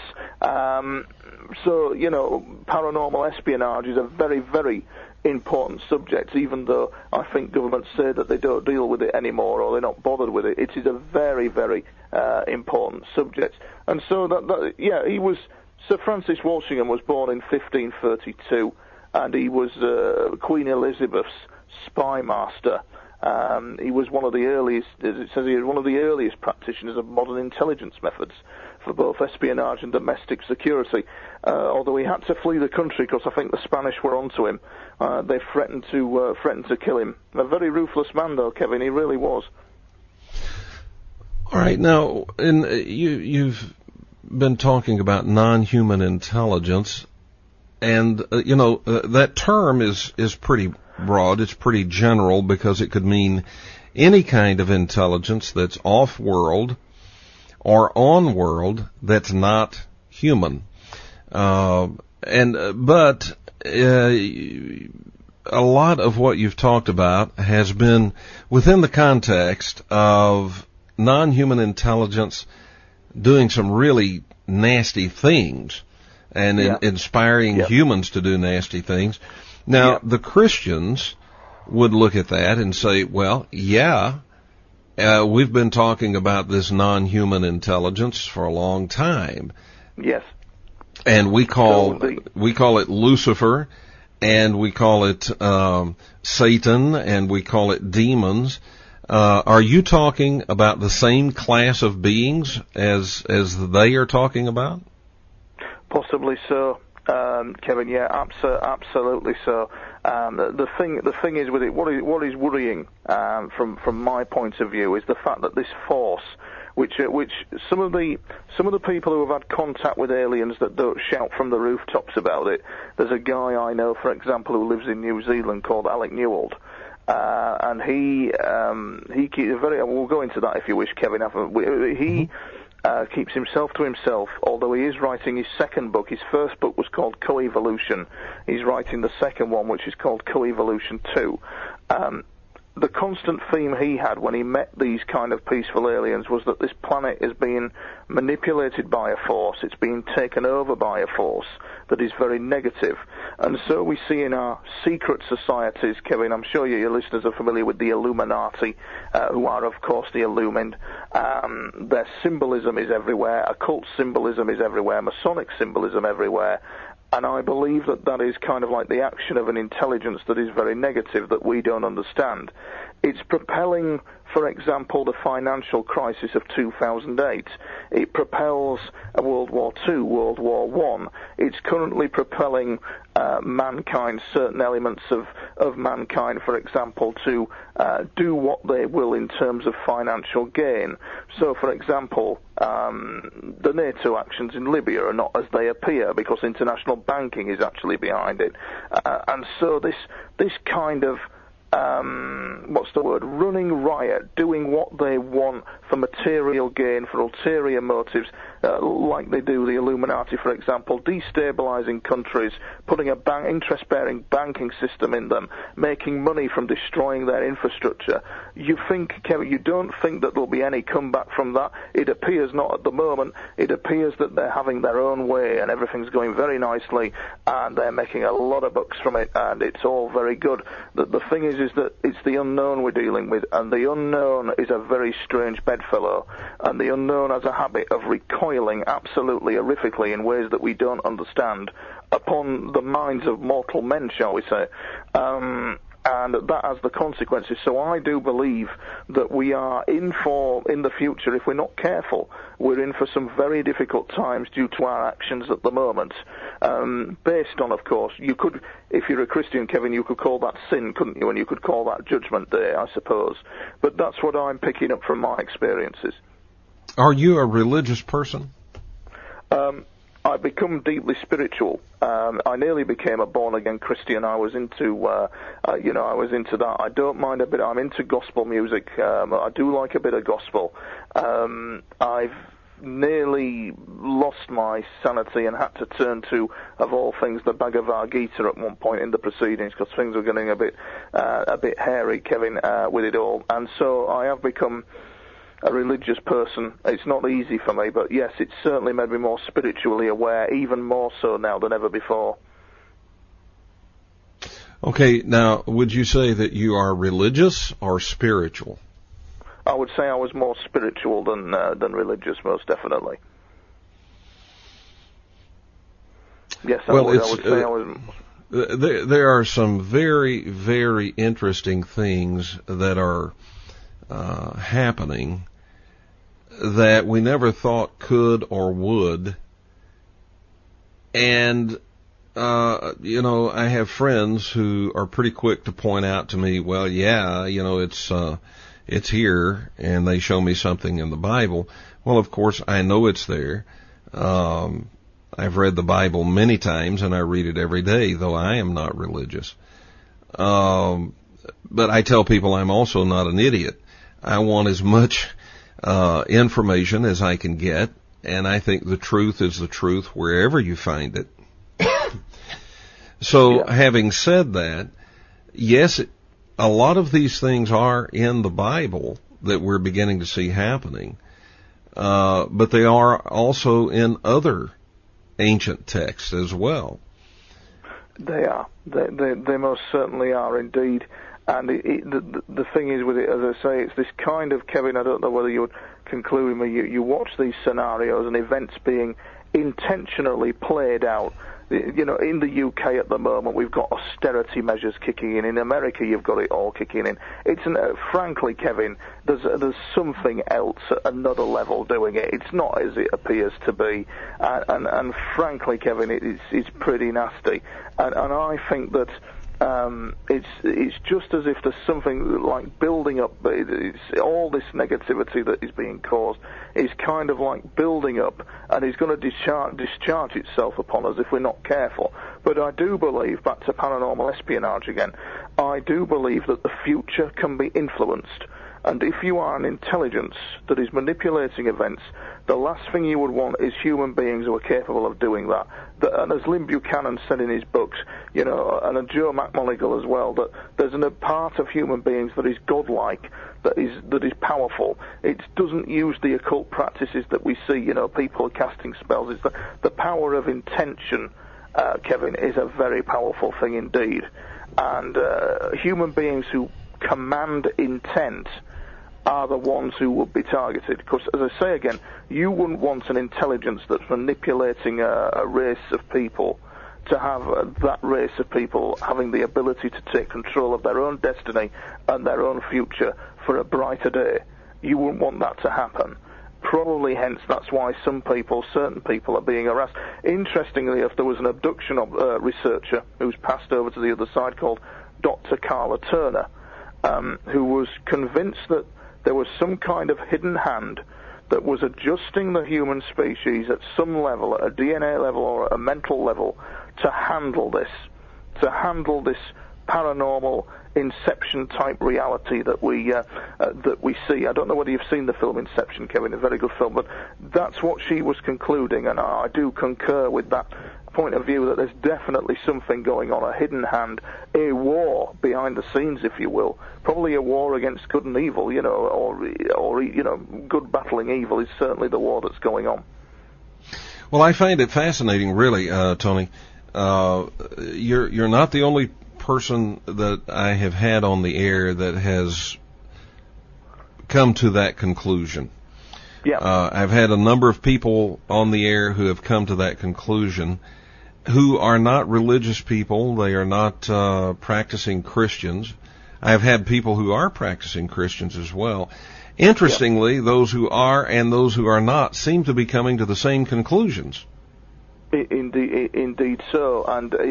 Um, so, you know, paranormal espionage is a very, very important subject, even though I think governments say that they don't deal with it anymore or they're not bothered with it. It is a very, very uh, important subject. And so, that, that, yeah, he was, Sir Francis Walsingham was born in fifteen thirty-two, and he was uh, Queen Elizabeth's spy master. Um, he was one of the earliest, as it says, he was one of the earliest practitioners of modern intelligence methods for both espionage and domestic security. Uh, although he had to flee the country because I think the Spanish were onto him. Uh, they threatened to uh, threatened to kill him. A very ruthless man, though, Kevin. He really was. All right, now, in, you, you've been talking about non-human intelligence, and uh, you know uh, that term is is pretty broad. It's pretty general because it could mean any kind of intelligence that's off-world or on-world that's not human. Uh, and uh, but uh, a lot of what you've talked about has been within the context of non-human intelligence doing some really nasty things and yeah. in, inspiring yep. humans to do nasty things. Now, yep. the Christians would look at that and say, well, yeah, uh, we've been talking about this non-human intelligence for a long time. Yes. And we call, so the, we call it Lucifer, and we call it um, Satan, and we call it demons. Uh, are you talking about the same class of beings as as they are talking about? Possibly so, um, Kevin. Yeah, abso- absolutely so. Um, the, the thing, the thing is with it, what is what is worrying um, from from my point of view is the fact that this force, which uh, which some of the some of the people who have had contact with aliens that don't shout from the rooftops about it. There's a guy I know, for example, who lives in New Zealand called Alec Newald. Uh, and he, um, he keeps very, we'll go into that if you wish, Kevin. He, uh, keeps himself to himself, although he is writing his second book. His first book was called Coevolution. He's writing the second one, which is called Coevolution two. Um, the constant theme he had when he met these kind of peaceful aliens was that this planet is being manipulated by a force. It's being taken over by a force that is very negative. And so we see in our secret societies, Kevin, I'm sure you, your listeners are familiar with the Illuminati, uh, who are, of course, the Illumined. Um, their symbolism is everywhere. Occult symbolism is everywhere. Masonic symbolism everywhere. And I believe that that is kind of like the action of an intelligence that is very negative, that we don't understand. It's propelling, for example, the financial crisis of two thousand eight. It propels World War Two, World War One. It's currently propelling uh, mankind, certain elements of, of mankind, for example, to uh, do what they will in terms of financial gain. So, for example, um, the NATO actions in Libya are not as they appear because international banking is actually behind it. Uh, and so this this kind of Um, what's the word, running riot, doing what they want for material gain, for ulterior motives, uh, like they do the Illuminati, for example, destabilizing countries, putting a bank, interest-bearing banking system in them, making money from destroying their infrastructure. You think, Kevin, you don't think that there'll be any comeback from that? It appears not at the moment. It appears that they're having their own way and everything's going very nicely and they're making a lot of bucks from it and it's all very good. The, the thing is, is that it's the unknown we're dealing with, and the unknown is a very strange bedfellow, and the unknown has a habit of recoiling absolutely horrifically in ways that we don't understand upon the minds of mortal men, shall we say. Um, and that has the consequences. So I do believe that we are in for, in the future, if we're not careful, we're in for some very difficult times due to our actions at the moment. Um, based on, of course, you could, if you're a Christian, Kevin, you could call that sin, couldn't you? And you could call that Judgment Day, I suppose. But that's what I'm picking up from my experiences. Are you a religious person? Um, I've become deeply spiritual. Um, I nearly became a born-again Christian. I was into, uh, uh, you know, I was into that. I don't mind a bit. I'm into gospel music. Um, I do like a bit of gospel. Um, I've nearly lost my sanity and had to turn to, of all things, the Bhagavad Gita at one point in the proceedings because things were getting a bit, uh, a bit hairy, Kevin, uh, with it all. And so I have become a religious person. It's not easy for me, but yes, it's certainly made me more spiritually aware, even more so now than ever before. Okay, now, would you say that you are religious or spiritual? I would say I was more spiritual than uh, than religious, most definitely. Yes, I, well, would, it's, I would say uh, I was... There, there are some very, very interesting things that are uh, happening that we never thought could or would. And, uh, you know, I have friends who are pretty quick to point out to me, well, yeah, you know, it's, uh, it's here, and they show me something in the Bible. Well, of course, I know it's there. Um, I've read the Bible many times, and I read it every day, though I am not religious. Um, but I tell people I'm also not an idiot. I want as much uh, information as I can get, and I think the truth is the truth wherever you find it. So, yeah. Having said that, yes, it, a lot of these things are in the Bible that we're beginning to see happening, uh, but they are also in other ancient texts as well. They are. They, they, they most certainly are indeed. And it, it, the, the thing is with it, as I say, it's this kind of, Kevin, I don't know whether you would conclude with me, you, you watch these scenarios and events being intentionally played out. You know, in the U K at the moment, we've got austerity measures kicking in. In America, you've got it all kicking in. It's an, uh, frankly, Kevin, there's uh, there's something else at another level doing it. It's not as it appears to be, and and, and frankly, Kevin, it, it's it's pretty nasty. And and I think that. Um, it's it's just as if there's something like building up. It's all this negativity that is being caused is kind of like building up, and is going to discharge, discharge itself upon us if we're not careful. But I do believe, back to paranormal espionage again, I do believe that the future can be influenced. And if you are an intelligence that is manipulating events, the last thing you would want is human beings who are capable of doing that. that and as Lynn Buchanan said in his books, you know, and a Joe McMonigal as well, that there's a part of human beings that is godlike, that is that is powerful. It doesn't use the occult practices that we see, you know, people casting spells. It's the, the power of intention, uh, Kevin, is a very powerful thing indeed. And uh, human beings who command intent are the ones who would be targeted. Because, as I say again, you wouldn't want an intelligence that's manipulating a, a race of people to have uh, that race of people having the ability to take control of their own destiny and their own future for a brighter day. You wouldn't want that to happen. Probably, hence, that's why some people, certain people, are being harassed. Interestingly, if there was an abduction of, uh, researcher who's passed over to the other side called Doctor Carla Turner, um, who was convinced that there was some kind of hidden hand that was adjusting the human species at some level, at a D N A level or at a mental level, to handle this, to handle this paranormal Inception-type reality that we uh, uh, that we see. I don't know whether you've seen the film Inception, Kevin, a very good film, but that's what she was concluding, and I do concur with that point of view, that there's definitely something going on, a hidden hand, a war behind the scenes, if you will. Probably a war against good and evil, you know, or, or you know, good battling evil is certainly the war that's going on. Well, I find it fascinating, really, uh, Tony. Uh, you're you're not the only person that I have had on the air that has come to that conclusion. Yeah. Uh, I've had a number of people on the air who have come to that conclusion, who are not religious people. They are not uh, practicing Christians. I've had people who are practicing Christians as well. Interestingly, yeah. Those who are and those who are not seem to be coming to the same conclusions. Indeed, indeed so. And uh,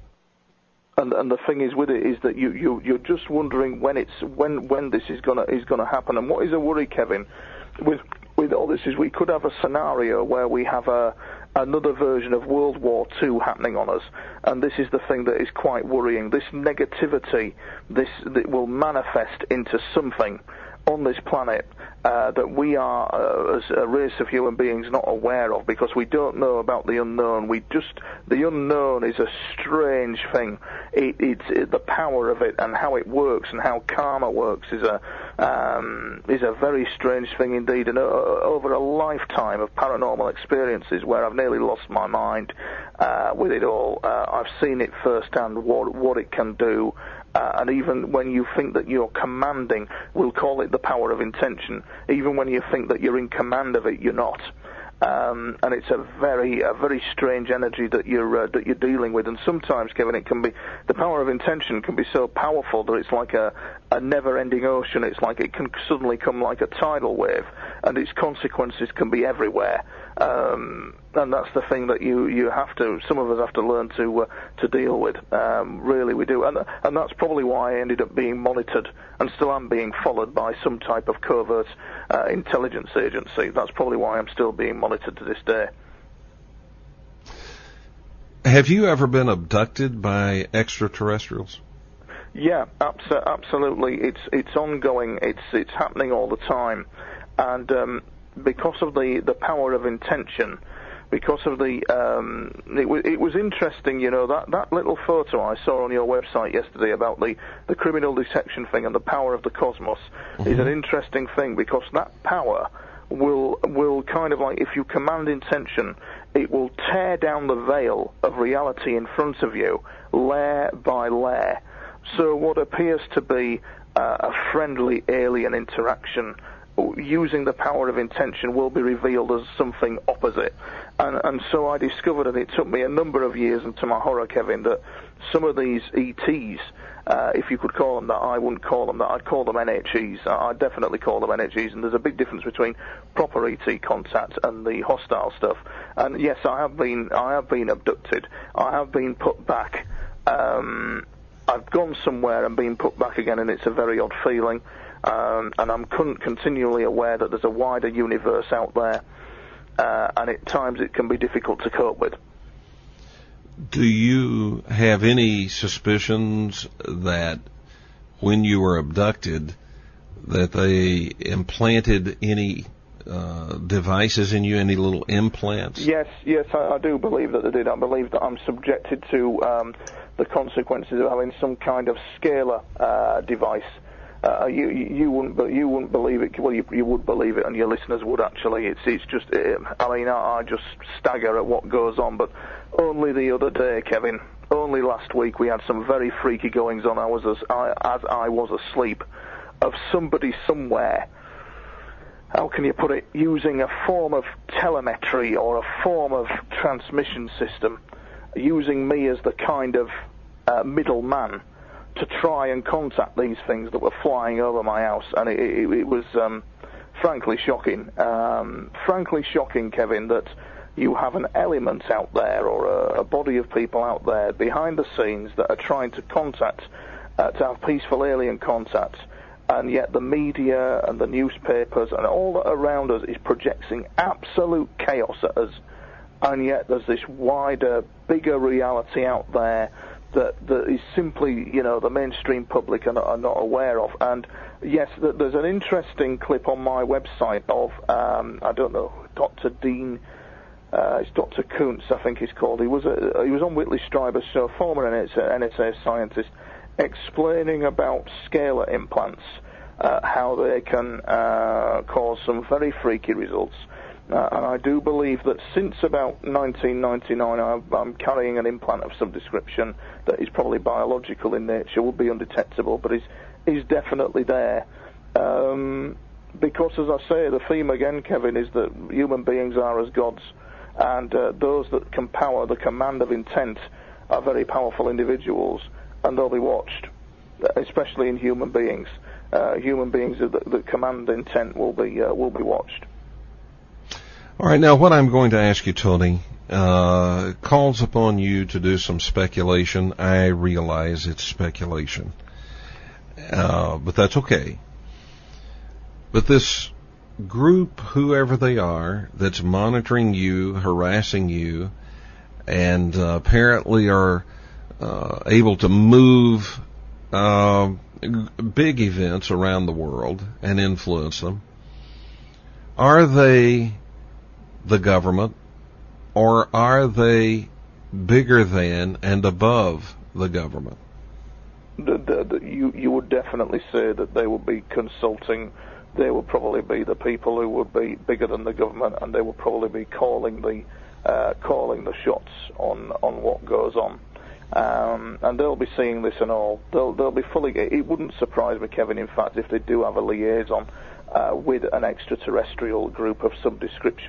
and and the thing is with it is that you you you're just wondering when it's when when this is gonna is gonna happen. And what is a worry, Kevin, with with all this is we could have a scenario where we have a another version of World War Two happening on us, and this is the thing that is quite worrying. This negativity, this that will manifest into something on this planet uh, that we are, uh, as a race of human beings, not aware of, because we don't know about the unknown. We just the unknown is a strange thing. It, it's it, the power of it and how it works and how karma works is a um, is a very strange thing indeed. And uh, over a lifetime of paranormal experiences, where I've nearly lost my mind uh, with it all, uh, I've seen it firsthand what what it can do. Uh, and even when you think that you're commanding, we'll call it the power of intention, even when you think that you're in command of it, you're not. Um, and it's a very, a very strange energy that you're uh, that you're dealing with. And sometimes, Kevin, it can be the power of intention can be so powerful that it's like a, a never-ending ocean. It's like it can suddenly come like a tidal wave, and its consequences can be everywhere. Um, and that's the thing that you, you have to, some of us have to learn to uh, to deal with. Um, really, we do, and and that's probably why I ended up being monitored and still am being followed by some type of covert uh, intelligence agency. That's probably why I'm still being monitored to this day. Have you ever been abducted by extraterrestrials? Yeah, abs- absolutely. It's it's ongoing. It's it's happening all the time, and um, because of the, the power of intention, because of the um, it, w- it was interesting, you know, that, that little photo I saw on your website yesterday about the, the criminal detection thing and the power of the cosmos mm-hmm. is an interesting thing, because that power will will kind of like, if you command intention, it will tear down the veil of reality in front of you, layer by layer. So what appears to be uh, a friendly alien interaction using the power of intention will be revealed as something opposite. And, and so I discovered, and it took me a number of years, and to my horror, Kevin, that some of these E Ts, uh, if you could call them that, I wouldn't call them that. I'd call them N H Es. I'd definitely call them N H Es. And there's a big difference between proper E T contact and the hostile stuff. And yes, I have been, I have been abducted. I have been put back. Um, I've gone somewhere and been put back again, and it's a very odd feeling. Um, and I'm con- continually aware that there's a wider universe out there, uh, and at times it can be difficult to cope with. Do you have any suspicions that when you were abducted, that they implanted any uh, devices in you, any little implants? Yes, yes, I, I do believe that they did. I believe that I'm subjected to um, the consequences of having some kind of scalar uh, device. Uh, you you wouldn't you wouldn't believe it. Well, you you would believe it, and your listeners would actually. It's it's just. I mean, I, I just stagger at what goes on. But only the other day, Kevin. Only last week, we had some very freaky goings on. I was as I, as I was asleep, of somebody somewhere. How can you put it? Using a form of telemetry or a form of transmission system, using me as the kind of uh, middleman to try and contact these things that were flying over my house, and it, it, it was um, frankly shocking. Um, frankly shocking, Kevin, that you have an element out there, or a, a body of people out there behind the scenes that are trying to contact, uh, to have peaceful alien contact, and yet the media and the newspapers and all that around us is projecting absolute chaos at us, and yet there's this wider, bigger reality out there that, that is simply, you know, the mainstream public are not, are not aware of. And yes, there's an interesting clip on my website of, um, I don't know, Doctor Dean, uh, it's Doctor Kuntz, I think he's called. He was a, he was on Whitley Strieber's show, former N S A scientist, explaining about scalar implants, uh, how they can uh, cause some very freaky results. Uh, and I do believe that since about nineteen ninety-nine, I've, I'm carrying an implant of some description that is probably biological in nature, will be undetectable, but is is definitely there. Um, because, as I say, the theme again, Kevin, is that human beings are as gods, and uh, those that can power the command of intent are very powerful individuals, and they'll be watched, especially in human beings. Uh, human beings that, that command intent will be uh, will be watched. All right, now what I'm going to ask you, Tony, uh, calls upon you to do some speculation. I realize it's speculation, uh, but that's okay. But this group, whoever they are, that's monitoring you, harassing you, and uh, apparently are uh, able to move uh, big events around the world and influence them, are they the government, or are they bigger than and above the government? The, the, the, you, you would definitely say that they would be consulting. They would probably be the people who would be bigger than the government, and they would probably be calling the uh, calling the shots on, on what goes on. Um, and they'll be seeing this and all. They'll they'll be fully. It wouldn't surprise me, Kevin, in fact, if they do have a liaison uh, with an extraterrestrial group of some description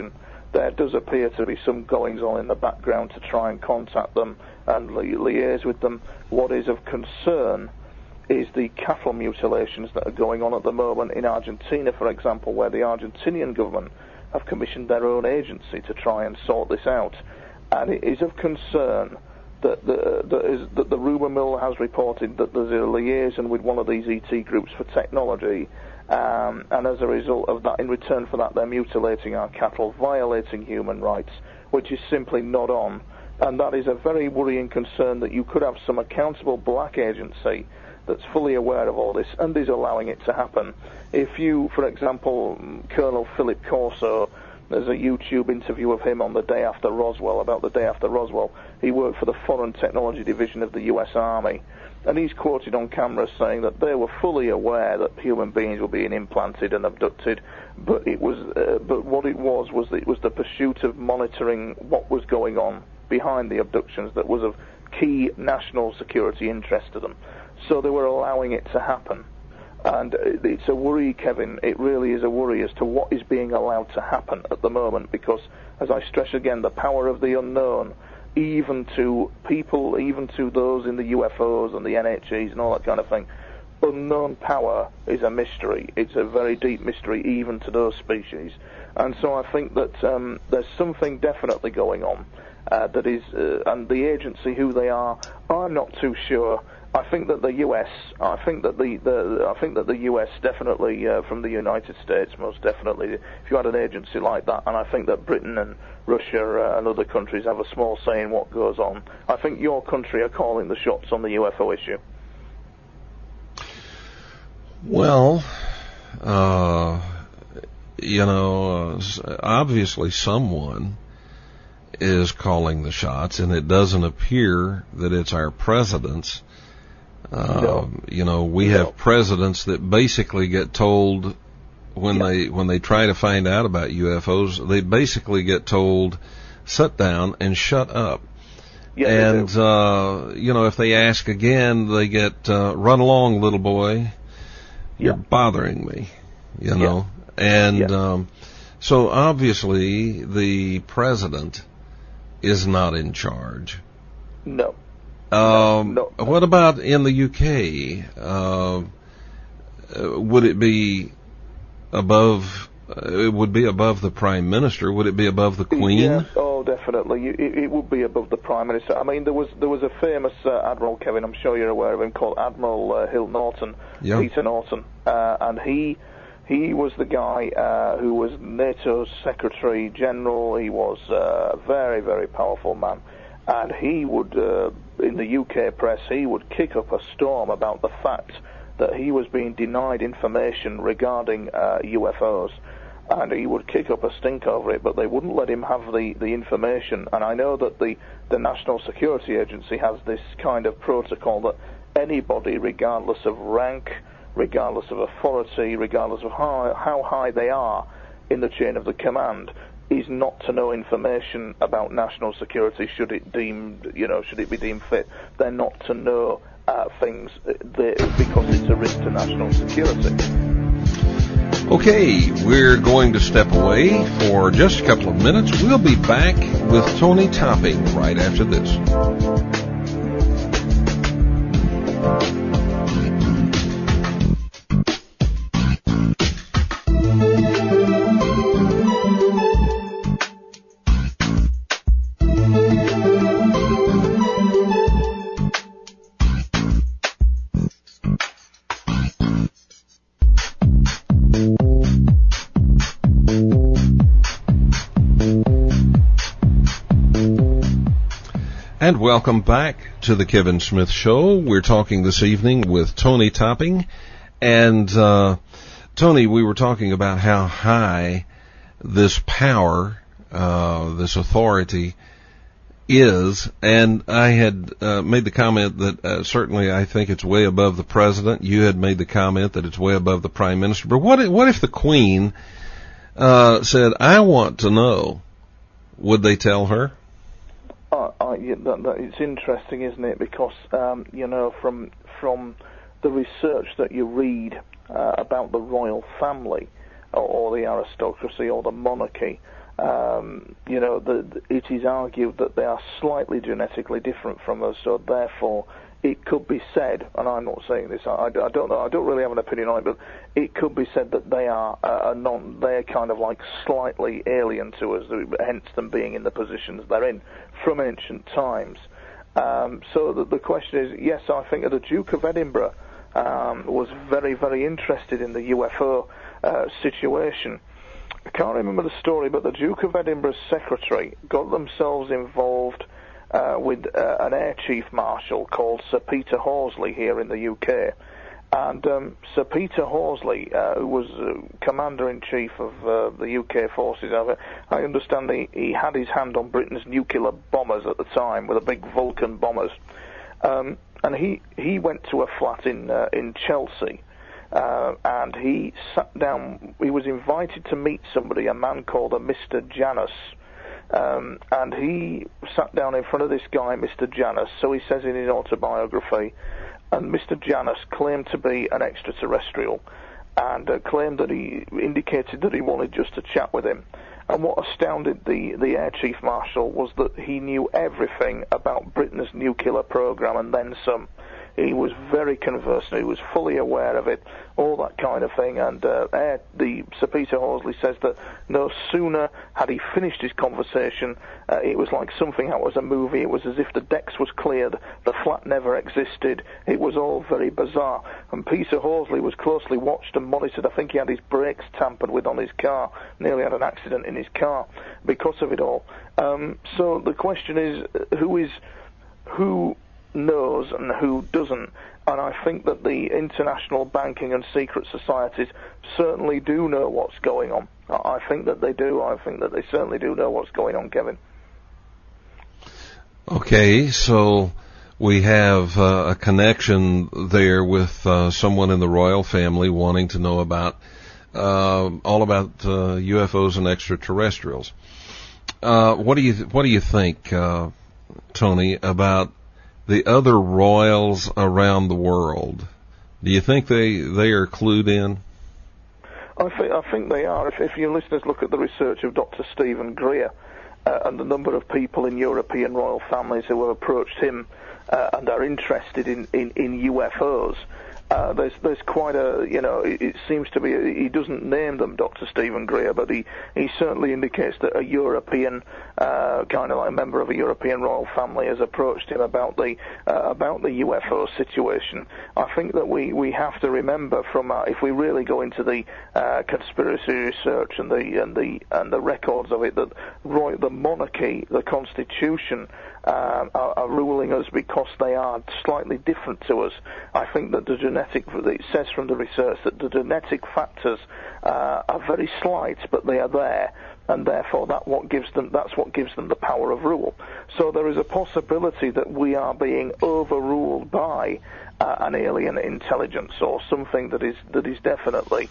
there does appear to be some goings-on in the background to try and contact them and li- liaise with them. What is of concern is the cattle mutilations that are going on at the moment in Argentina, for example, where the Argentinian government have commissioned their own agency to try and sort this out. And it is of concern that the, that is, that the rumour mill has reported that there's a liaison with one of these E T groups for technology, um, and as a result of that, in return for that, they're mutilating our cattle, violating human rights, which is simply not on. And that is a very worrying concern, that you could have some accountable black agency that's fully aware of all this and is allowing it to happen. If you, for example, Colonel Philip Corso, there's a YouTube interview of him on the day after Roswell, about the day after Roswell. He worked for the Foreign Technology Division of the U S Army, and he's quoted on camera saying that they were fully aware that human beings were being implanted and abducted, but it was, uh, but what it was was that it was the pursuit of monitoring what was going on behind the abductions that was of key national security interest to them. So they were allowing it to happen. And it's a worry, Kevin. It really is a worry as to what is being allowed to happen at the moment, because, as I stress again, the power of the unknown, even to people, even to those in the U F Os and the N H Es and all that kind of thing, unknown power is a mystery. It's a very deep mystery even to those species. And so I think that um, there's something definitely going on uh, that is, uh, and the agency, who they are, I'm not too sure. I think that the U S, I think that the, the I think that the U S definitely, uh, from the United States, most definitely, if you had an agency like that, and I think that Britain and Russia uh, and other countries have a small say in what goes on. I think your country are calling the shots on the U F O issue. Well, uh, you know, uh, obviously someone is calling the shots, and it doesn't appear that it's our presidents. Uh, no. You know, we no. have presidents that basically get told when yeah. they when they try to find out about U F Os, they basically get told, sit down and shut up. Yeah, and, uh, you know, if they ask again, they get, uh, run along, little boy. You're yeah. bothering me, you know. Yeah. And yeah. Um, so obviously the president is not in charge. No. Um, no, no. What about in the U K? Uh, would it be above? Uh, it would be above the Prime Minister. Would it be above the Queen? Yeah. Oh, definitely. It, it would be above the Prime Minister. I mean, there was there was a famous uh, Admiral, Kevin, I'm sure you're aware of him, called Admiral uh, Hill Norton, yeah. Peter Norton, uh, and he he was the guy uh, who was NATO's Secretary General. He was uh, a very very powerful man. And he would, uh, in the U K press, he would kick up a storm about the fact that he was being denied information regarding uh, U F Os. And he would kick up a stink over it, but they wouldn't let him have the, the information. And I know that the, the National Security Agency has this kind of protocol that anybody, regardless of rank, regardless of authority, regardless of how, how high they are in the chain of the command, is not to know information about national security should it deemed, you know, should it be deemed fit. They're not to know uh, things they, because it's a risk to national security. Okay, we're going to step away for just a couple of minutes. We'll be back with Tony Topping right after this. And welcome back to the Kevin Smith Show. We're talking this evening with Tony Topping. And, uh, Tony, we were talking about how high this power, uh, this authority is. And I had uh, made the comment that uh, certainly I think it's way above the president. You had made the comment that it's way above the prime minister. But what if, what if the Queen uh, said, I want to know? Would they tell her? Uh, uh, yeah, that, that, it's interesting, isn't it? Because um, you know, from from the research that you read uh, about the royal family or, or the aristocracy or the monarchy, um, you know, the, the, it is argued that they are slightly genetically different from us, so therefore it could be said, and I'm not saying this, I, I don't know, I don't really have an opinion on it, but it could be said that they are uh, non, they're kind of like slightly alien to us, hence them being in the positions they're in from ancient times. Um, so the, the question is, yes, I think that the Duke of Edinburgh um, was very, very interested in the U F O uh, situation. I can't remember the story, but the Duke of Edinburgh's secretary got themselves involved Uh, with uh, an Air Chief Marshal called Sir Peter Horsley here in the U K. And um, Sir Peter Horsley, uh, who was uh, Commander-in-Chief of uh, the U K forces, I, I understand he, he had his hand on Britain's nuclear bombers at the time, with the big Vulcan bombers. Um, and he, he went to a flat in, uh, in Chelsea, uh, and he sat down, he was invited to meet somebody, a man called a Mister Janus. Um, and he sat down in front of this guy, Mister Janus, so he says in his autobiography, and Mister Janus claimed to be an extraterrestrial, and uh, claimed that he indicated that he wanted just to chat with him. And what astounded the, the Air Chief Marshal was that he knew everything about Britain's nuclear program and then some. He was very conversant, he was fully aware of it, all that kind of thing, and uh, Air, the Sir Peter Horsley says that no sooner had he finished his conversation, uh, it was like something out of a movie. It was as if the decks was cleared, the flat never existed, it was all very bizarre, and Peter Horsley was closely watched and monitored. I think he had his brakes tampered with on his car, nearly had an accident in his car because of it all. Um, so the question is, who is, who knows and who doesn't, and I think that the international banking and secret societies certainly do know what's going on. I think that they do. I think that they certainly do know what's going on, Kevin. Okay, so we have uh, a connection there with uh, someone in the royal family wanting to know about uh, all about uh, U F Os and extraterrestrials. Uh, what do you what do you think, uh, Tony, about the other royals around the world? Do you think they they are clued in? I think I think they are. If, if your listeners look at the research of Doctor Stephen Greer uh, and the number of people in European royal families who have approached him uh, and are interested in, in, in U F Os, Uh, there's there's quite a, you know, it, it seems to be, he doesn't name them, Doctor Stephen Greer, but he, he certainly indicates that a European, uh, kind of like a member of a European royal family has approached him about the, uh, about the U F O situation. I think that we, we have to remember from, uh, if we really go into the, uh, conspiracy research and the, and the, and the records of it, that roy, the monarchy, the constitution, Uh, are, are ruling us because they are slightly different to us. I think that the genetic, it says from the research that the genetic factors uh, are very slight, but they are there, and therefore that what gives them, that's what gives them the power of rule. So there is a possibility that we are being overruled by uh, an alien intelligence or something that is that is definitely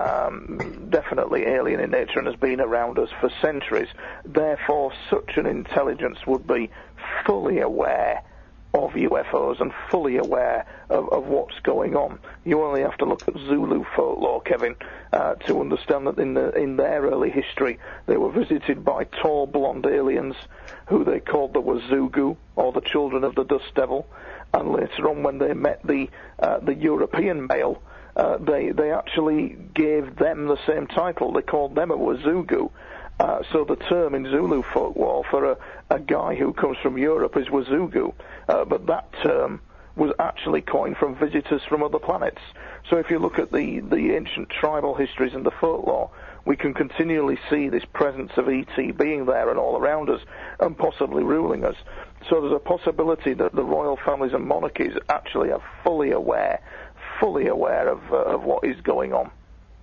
um, definitely alien in nature and has been around us for centuries. Therefore, such an intelligence would be fully aware of U F Os and fully aware of, of what's going on. You only have to look at Zulu folklore, Kevin, uh, to understand that in the, in their early history they were visited by tall blonde aliens who they called the Wazugu, or the children of the Dust Devil, and later on when they met the uh, the European male, uh, they they actually gave them the same title. They called them a Wazugu. Uh, so the term in Zulu folklore for a, a guy who comes from Europe is Wazugu, uh, but that term was actually coined from visitors from other planets. So if you look at the, the ancient tribal histories and the folklore, we can continually see this presence of E T being there and all around us and possibly ruling us. So there's a possibility that the royal families and monarchies actually are fully aware, fully aware of, uh, of what is going on.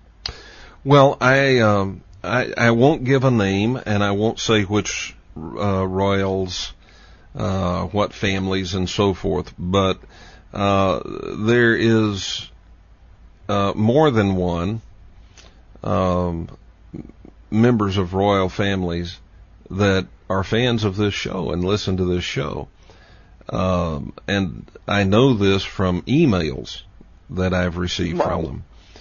Well, I... Um I, I won't give a name, and I won't say which uh, royals, uh, what families, and so forth, but uh, there is uh, more than one um, members of royal families that are fans of this show and listen to this show. Um, and I know this from emails that I've received wow. from them.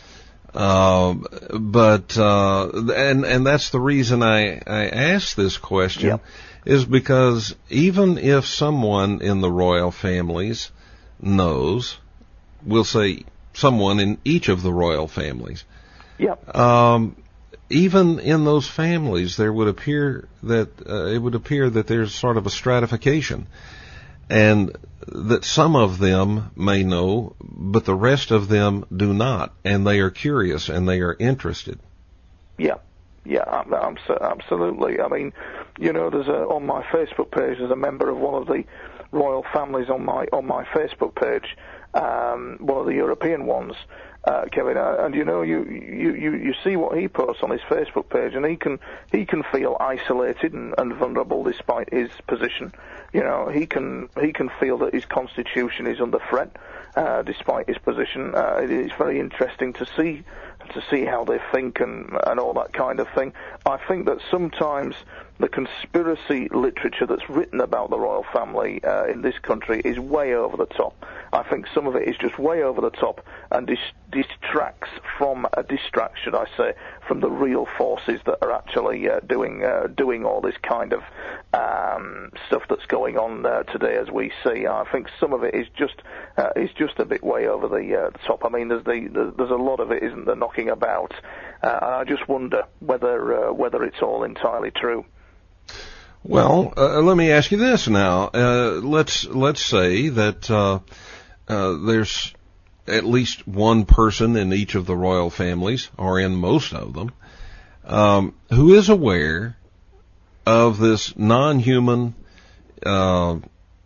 Uh, but, uh, and, and that's the reason I, I asked this question, yep. is because even if someone in the royal families knows, we'll say someone in each of the royal families, yep. um, even in those families, there would appear that, uh, it would appear that there's sort of a stratification. And that some of them may know, but the rest of them do not, and they are curious and they are interested. Yeah, yeah, absolutely. I mean, you know, there's a, on my Facebook page, there's a member of one of the royal families on my on my Facebook page, um, one of the European ones, uh, Kevin, uh, and you know, you, you, you, you see what he posts on his Facebook page, and he can he can feel isolated and, and vulnerable despite his position. You know, he can he can feel that his constitution is under threat, uh, despite his position. Uh, it is very interesting to see to see how they think and and all that kind of thing. I think that sometimes the conspiracy literature that's written about the royal family uh, in this country is way over the top. I think some of it is just way over the top and dis- distracts from a distract, should I say, from the real forces that are actually uh, doing uh, doing all this kind of um, stuff that's going on uh, today, as we see. I think some of it is just uh, is just a bit way over the, uh, the top. I mean, there's the, the there's a lot of it, isn't there, knocking about, uh, and I just wonder whether uh, whether it's all entirely true. Well, uh, let me ask you this now. Uh, let's let's say that uh, uh, there's at least one person in each of the royal families, or in most of them, um, who is aware of this non-human uh,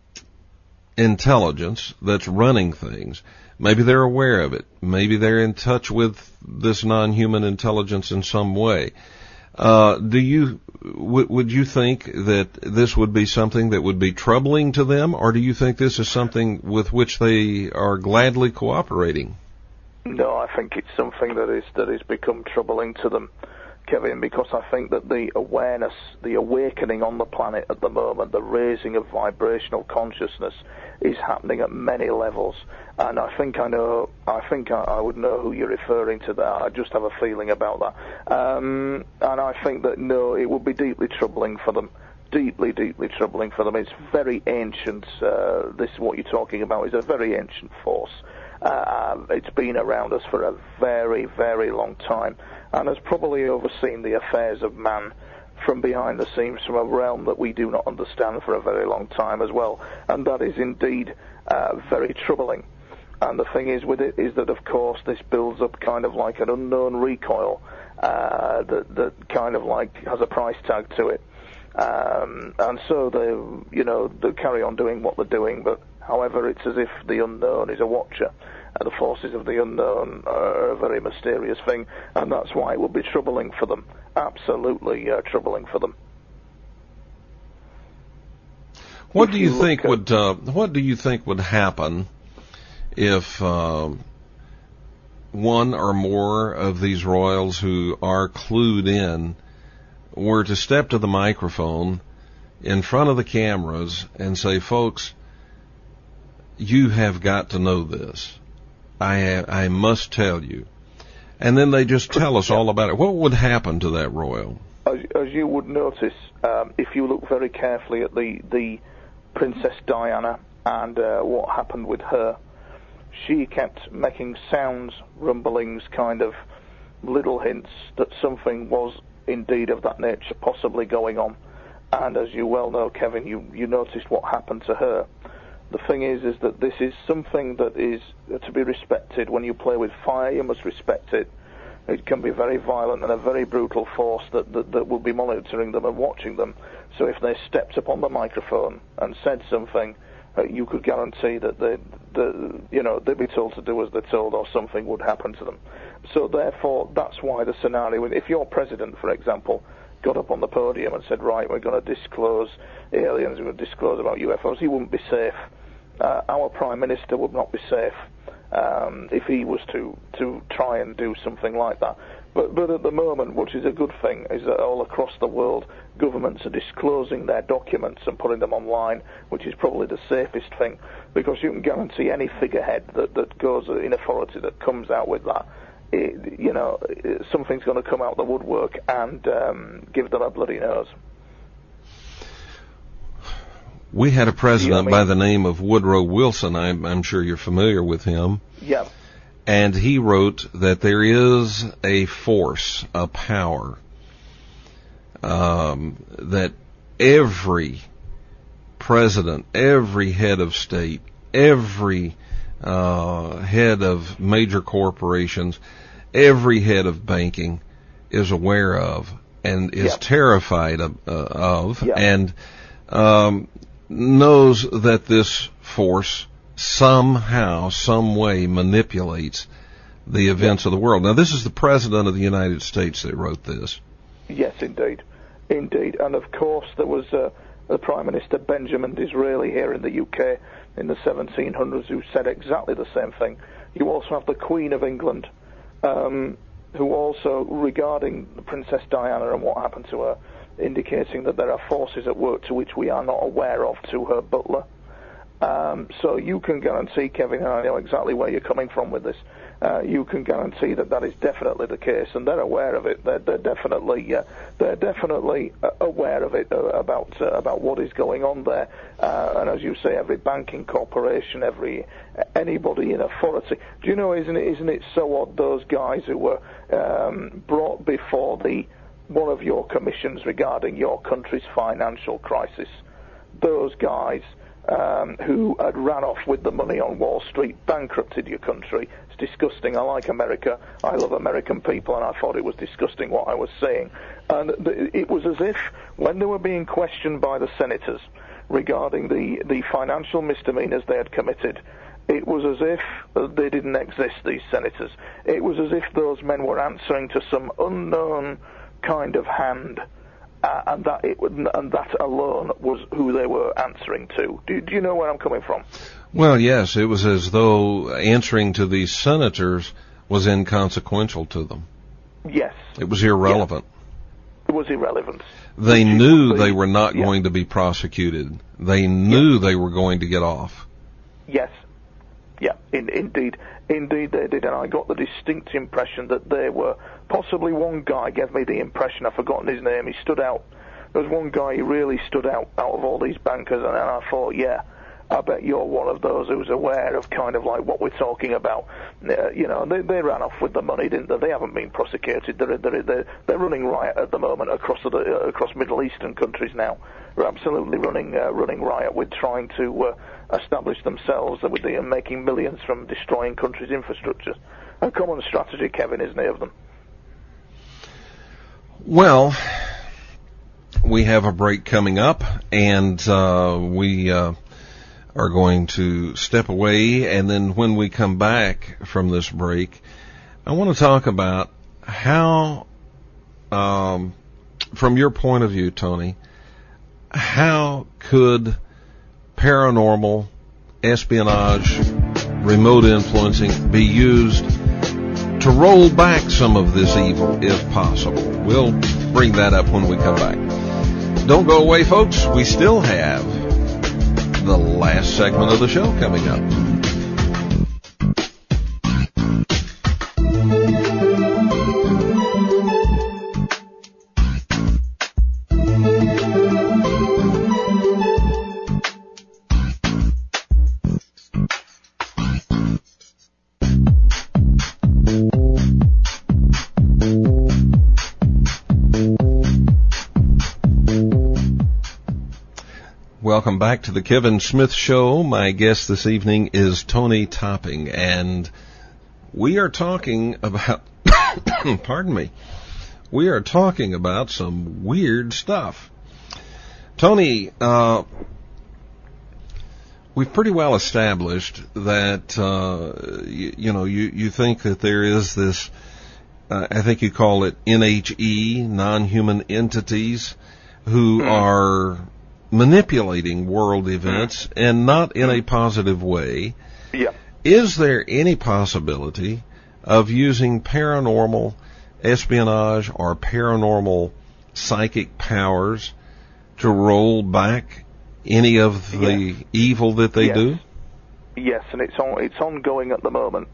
intelligence that's running things. Maybe they're aware of it. Maybe they're in touch with this non-human intelligence in some way. Uh, do you, w- would you think that this would be something that would be troubling to them, or do you think this is something with which they are gladly cooperating? No, I think it's something that is, that has become troubling to them, Kevin, because I think that the awareness, the awakening on the planet at the moment, the raising of vibrational consciousness is happening at many levels. And I think I know, I think I, I would know who you're referring to there. I just have a feeling about that. Um, and I think that, no, it would be deeply troubling for them. Deeply, deeply troubling for them. It's very ancient. Uh, this, what you're talking about, is a very ancient force. Uh, it's been around us for a very, very long time, and has probably overseen the affairs of man from behind the scenes, from a realm that we do not understand for a very long time as well. And that is indeed uh, very troubling. And the thing is with it is that, of course, this builds up kind of like an unknown recoil uh, that, that kind of like has a price tag to it. Um, and so they, you know, they carry on doing what they're doing, but however, it's as if the unknown is a watcher. Uh, the forces of the unknown are a very mysterious thing, and that's why it would be troubling for them. Absolutely uh, troubling for them. What do you think would uh, What do you think would happen if uh, one or more of these royals who are clued in were to step to the microphone in front of the cameras and say, "Folks, you have got to know this. I I must tell you," and then they just tell us all about it? What would happen to that royal? As, as you would notice, um, if you look very carefully at the the Princess Diana and uh, what happened with her, she kept making sounds, rumblings, kind of little hints that something was indeed of that nature possibly going on. And as you well know, Kevin, you, you noticed what happened to her. The thing is, is that this is something that is to be respected. When you play with fire, you must respect it. It can be very violent and a very brutal force that, that, that will be monitoring them and watching them. So if they stepped up on the microphone and said something, uh, you could guarantee that they, the, you know, they'd be told to do as they're told, or something would happen to them. So therefore, that's why the scenario, if your president, for example, got up on the podium and said, right, we're going to disclose aliens, we're going to disclose about U F Os, he wouldn't be safe. Uh, our Prime Minister would not be safe um, if he was to, to try and do something like that. But, but at the moment, which is a good thing, is that all across the world, governments are disclosing their documents and putting them online, which is probably the safest thing, because you can guarantee any figurehead that, that goes in authority that comes out with that it, you know, something's going to come out the woodwork and um, give them a bloody nose. We had a president you know what I mean? by the name of Woodrow Wilson. I'm, I'm sure you're familiar with him. Yeah. And he wrote that there is a force, a power, um, that every president, every head of state, every uh, head of major corporations, every head of banking is aware of and is yeah. terrified of, uh, of yeah. and um, knows that this force somehow, some way manipulates the events of the world. Now, this is the President of the United States that wrote this. Yes, indeed. Indeed. And, of course, there was uh, the Prime Minister Benjamin Disraeli here in the U K in the seventeen hundreds who said exactly the same thing. You also have the Queen of England, um, who also, regarding Princess Diana and what happened to her, indicating that there are forces at work to which we are not aware of to her butler. Um, so you can guarantee, Kevin, and I know exactly where you're coming from with this, uh, you can guarantee that that is definitely the case, and they're aware of it. They're, they're definitely uh, they're definitely uh, aware of it, uh, about uh, about what is going on there. Uh, and as you say, every banking corporation, every anybody in authority. Do you know? Isn't it? Isn't it so odd? Those guys who were um, brought before the one of your commissions regarding your country's financial crisis. Those guys. Um, who had ran off with the money on Wall Street, bankrupted your country. It's disgusting. I like America. I love American people, and I thought it was disgusting what I was saying. And th- it was as if, when they were being questioned by the senators regarding the, the financial misdemeanors they had committed, it was as if they didn't exist, these senators. It was as if those men were answering to some unknown kind of hand. Uh, and that it would, and that alone was who they were answering to. Do, do you know where I'm coming from? Well, yes, it was as though answering to these senators was inconsequential to them. Yes. It was irrelevant. Yeah. It was irrelevant. They Which knew be, they were not yeah. going to be prosecuted. They knew yeah. they were going to get off. Yes. Yeah, in, indeed. Indeed they did, and I got the distinct impression that they were, possibly one guy gave me the impression, I've forgotten his name, he stood out. There was one guy who really stood out out of all these bankers, and, and I thought, yeah, I bet you're one of those who's aware of kind of like what we're talking about. Uh, you know, they, they ran off with the money, didn't they? They haven't been prosecuted. They're, they're, they're, they're running riot at the moment across the, uh, across Middle Eastern countries now. They're absolutely running uh, running riot with trying to uh, establish themselves with the, uh, making millions from destroying countries' infrastructure. A common strategy, Kevin, isn't it, of them? Well, we have a break coming up, and uh, we uh, are going to step away, and then when we come back from this break, I want to talk about how, um, from your point of view, Tony, how could paranormal, espionage, remote influencing be used to roll back some of this evil, if possible? We'll bring that up when we come back. Don't go away, folks. We still have the last segment of the show coming up. Welcome back to the Kevin Smith Show. My guest this evening is Tony Topping, and we are talking about, pardon me, we are talking about some weird stuff. Tony, uh, we've pretty well established that, uh, you, you know, you, you think that there is this, uh, I think you call it N H E, non-human entities, who mm. are manipulating world events, and not in a positive way. Yeah. Is there any possibility of using paranormal espionage or paranormal psychic powers to roll back any of the yes. evil that they yes. do? Yes, and it's on, it's ongoing at the moment.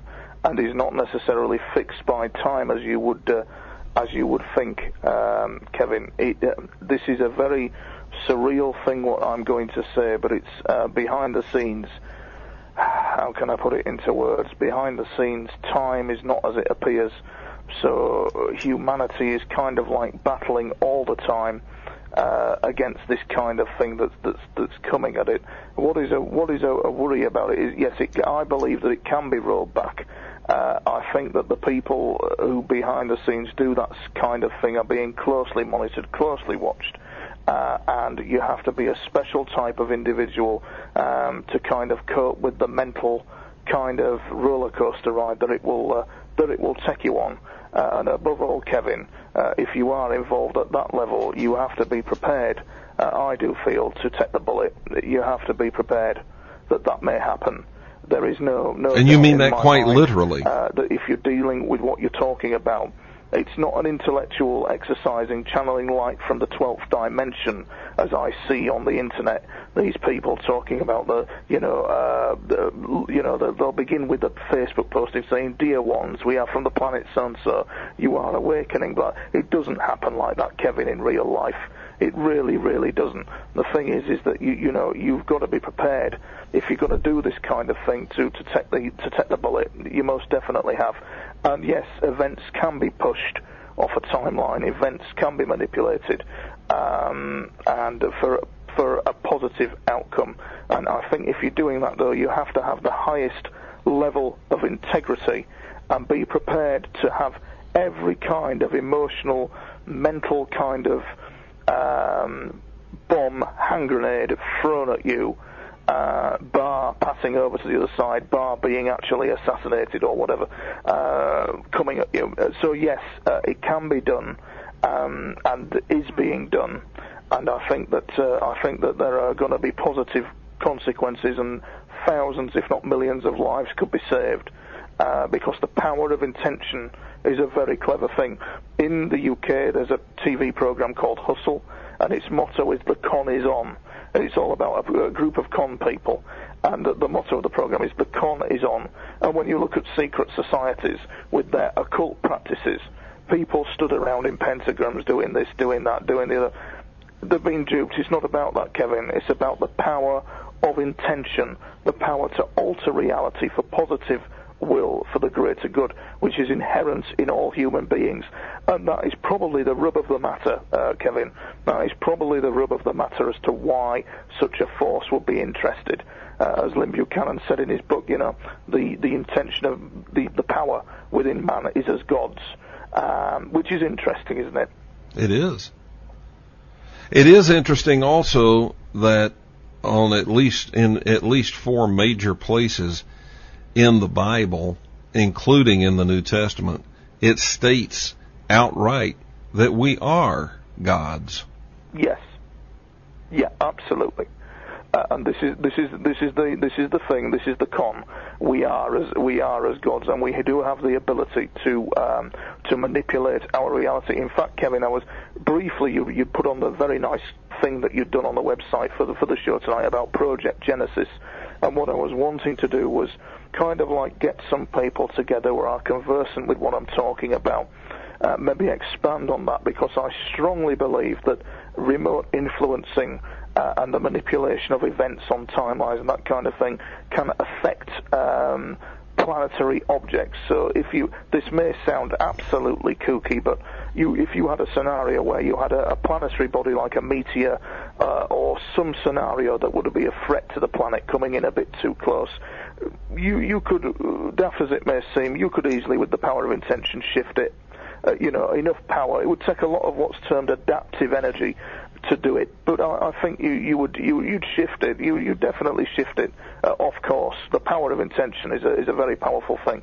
and is not necessarily fixed by time as you would uh, as you would think, um, Kevin. It, uh, this is a very surreal thing, what I'm going to say, but it's uh, behind the scenes. How can I put it into words? Behind the scenes, time is not as it appears. So humanity is kind of like battling all the time uh, against this kind of thing that's that's that's coming at it. What is a what is a, a worry about it is, yes, it, I believe that it can be rolled back. Uh, I think that the people who behind the scenes do that kind of thing are being closely monitored, closely watched. Uh, and you have to be a special type of individual um, to kind of cope with the mental kind of roller coaster ride that it will uh, that it will take you on. Uh, and above all, Kevin, uh, if you are involved at that level, you have to be prepared. Uh, I do feel to take the bullet. You have to be prepared that that may happen. There is no no. And you mean that quite mind, literally? Uh, that if you're dealing with what you're talking about. It's not an intellectual exercise in channeling light from the twelfth dimension, as I see on the internet. These people talking about the, you know, uh, the, you know, the, they'll begin with the Facebook posting saying, "Dear ones, we are from the planet so-and-so. You are awakening." But it doesn't happen like that, Kevin, in real life. It really, really doesn't. The thing is, is that you, you know, you've got to be prepared. If you're going to do this kind of thing to to take the to take the bullet, you most definitely have. And yes, events can be pushed off a timeline. Events can be manipulated, um, and for for a positive outcome. And I think if you're doing that, though, you have to have the highest level of integrity and be prepared to have every kind of emotional, mental kind of um, bomb, hand grenade thrown at you, uh, bar passing over to the other side, bar being actually assassinated or whatever, uh, coming at you. So yes, uh, it can be done, um, and is being done. And I think that uh, I think that there are going to be positive consequences, and thousands, if not millions, of lives could be saved. Uh, because the power of intention is a very clever thing. In the U K, there's a T V program called Hustle, and its motto is "The Con is on." And it's all about a, a group of con people, and the, the motto of the program is "The Con is on." And when you look at secret societies with their occult practices, people stood around in pentagrams doing this, doing that, doing the other. They've been duped. It's not about that, Kevin. It's about the power of intention, the power to alter reality for positive will, for the greater good, which is inherent in all human beings. And that is probably the rub of the matter, uh, Kevin. That is probably the rub of the matter as to why such a force would be interested. Uh, as Lynn Buchanan said in his book, you know, the, the intention of the, the power within man is as God's, um, which is interesting, isn't it? It is. It is interesting also that on at least in at least four major places in the Bible, including in the New Testament, it states outright that we are gods. Yes. Yeah, absolutely. Uh, and this is this is this is the this is the thing. This is the con. We are as we are as gods, and we do have the ability to um, to manipulate our reality. In fact, Kevin, I was briefly you you put on the very nice thing that you'd done on the website for the for the show tonight about Project Genesis, and what I was wanting to do was kind of like get some people together who are conversant with what I'm talking about. Uh, maybe expand on that, because I strongly believe that remote influencing uh, and the manipulation of events on timelines and that kind of thing can affect um, planetary objects. So if you, this may sound absolutely kooky, but you, if you had a scenario where you had a, a planetary body like a meteor uh, or some scenario that would be a threat to the planet coming in a bit too close, you, you could, daft as it may seem, you could easily, with the power of intention, shift it. Uh, you know, enough power. It would take a lot of what's termed adaptive energy to do it, but I, I think you, you would you, you'd shift it. You you definitely shift it uh, off course. The power of intention is a is a very powerful thing.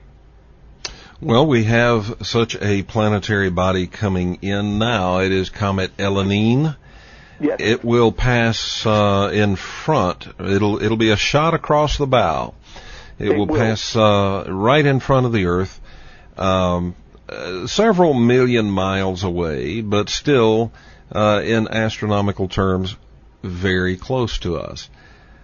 Well, we have such a planetary body coming in now. It is Comet Elenin. Yes. It will pass uh, in front. It'll it'll be a shot across the bow. It, it will, will pass uh, right in front of the Earth. Um, Uh, several million miles away, but still, uh, in astronomical terms, very close to us.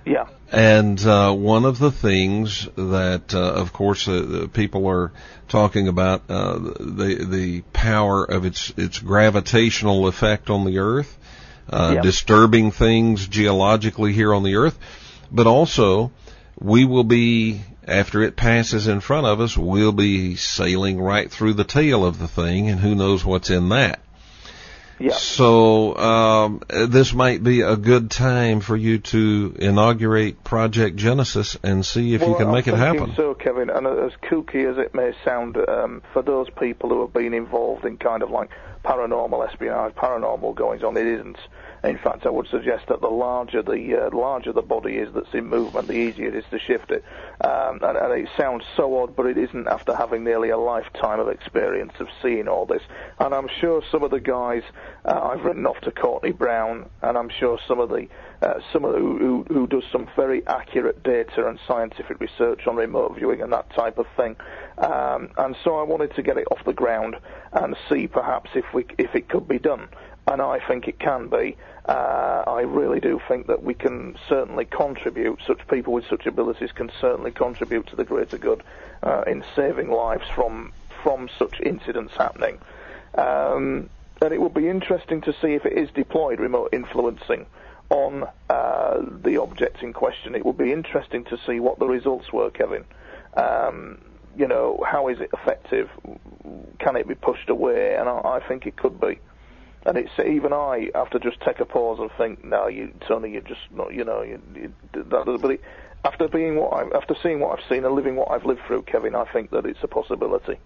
Yeah. And uh, one of the things that, uh, of course, uh, people are talking about uh, the the power of its its gravitational effect on the Earth, uh, yeah. disturbing things geologically here on the Earth, but also we will be, after it passes in front of us, we'll be sailing right through the tail of the thing, and who knows what's in that. Yeah. So um, this might be a good time for you to inaugurate Project Genesis and see if well, you can I'm make it happen. So, Kevin, and as kooky as it may sound, um, for those people who have been involved in kind of like paranormal espionage, paranormal goings on, it isn't. In fact, I would suggest that the larger the uh, larger the body is that's in movement, the easier it is to shift it. Um, and, and it sounds so odd, but it isn't after having nearly a lifetime of experience of seeing all this. And I'm sure some of the guys uh, I've written off to Courtney Brown, and I'm sure some of the uh, some of the, who, who does some very accurate data and scientific research on remote viewing and that type of thing. Um, and so I wanted to get it off the ground and see perhaps if we if it could be done. And I think it can be. Uh, I really do think that we can certainly contribute, such people with such abilities can certainly contribute to the greater good uh, in saving lives from from such incidents happening. Um, and it will be interesting to see if it is deployed, remote influencing, on uh, the object in question. It will be interesting to see what the results were, Kevin. Um, you know, how is it effective? Can it be pushed away? And I, I think it could be. And it's even I have to just take a pause and think, no, you, Tony, you're just not, you know, you, you, that, but it, after being what I, after seeing what I've seen and living what I've lived through, Kevin, I think that it's a possibility.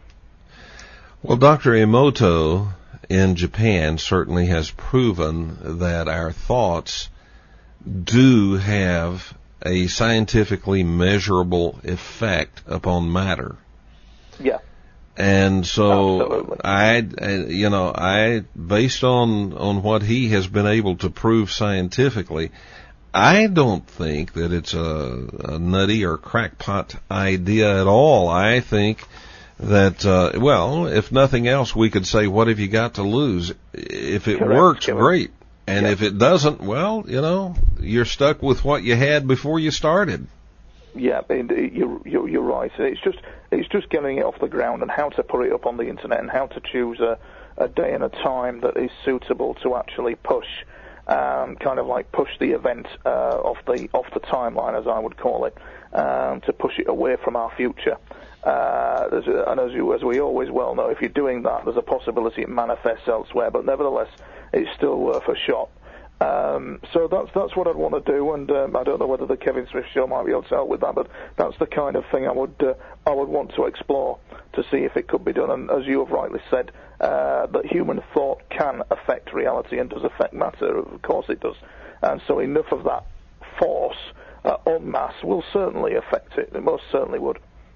Well, Doctor Emoto in Japan certainly has proven that our thoughts do have a scientifically measurable effect upon matter. Yeah. And so Absolutely. I, you know, I, based on, on what he has been able to prove scientifically, I don't think that it's a, a nutty or crackpot idea at all. I think that, uh, well, if nothing else, we could say, what have you got to lose? If it Correct, works, Kevin. great. And Yeah. if it doesn't, well, you know, you're stuck with what you had before you started. Yeah, you're, you're, you're right. It's just it's just getting it off the ground and how to put it up on the internet and how to choose a, a day and a time that is suitable to actually push, um, kind of like push the event uh, off the off the timeline, as I would call it, um, to push it away from our future. Uh, there's a, and as, you, as we always well know, if you're doing that, there's a possibility it manifests elsewhere. But nevertheless, it's still worth a shot. Um, so that's that's what I'd want to do, and um, I don't know whether the Kevin Smith Show might be able to help with that, but that's the kind of thing I would uh, I would want to explore to see if it could be done. And as you have rightly said, uh, that human thought can affect reality and does affect matter. Of course it does. And so enough of that force uh, en masse will certainly affect it. It most certainly would.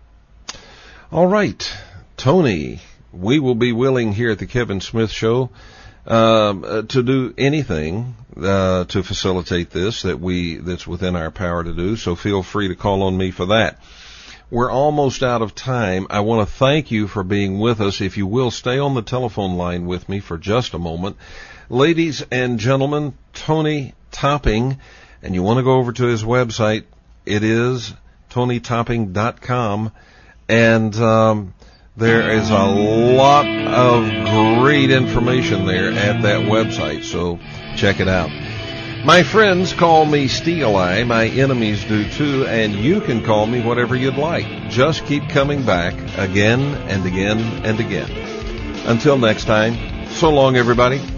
All right, Tony, we will be willing here at the Kevin Smith Show Um, uh, to do anything uh, to facilitate this that we that's within our power to do. So feel free to call on me for that. We're almost out of time. I want to thank you for being with us. If you will, stay on the telephone line with me for just a moment. Ladies and gentlemen, Tony Topping, and you want to go over to his website. It is tony topping dot com, and um there is a lot of great information there at that website, so check it out. My friends call me Steel Eye, my enemies do too, and you can call me whatever you'd like. Just keep coming back again and again and again. Until next time, so long everybody.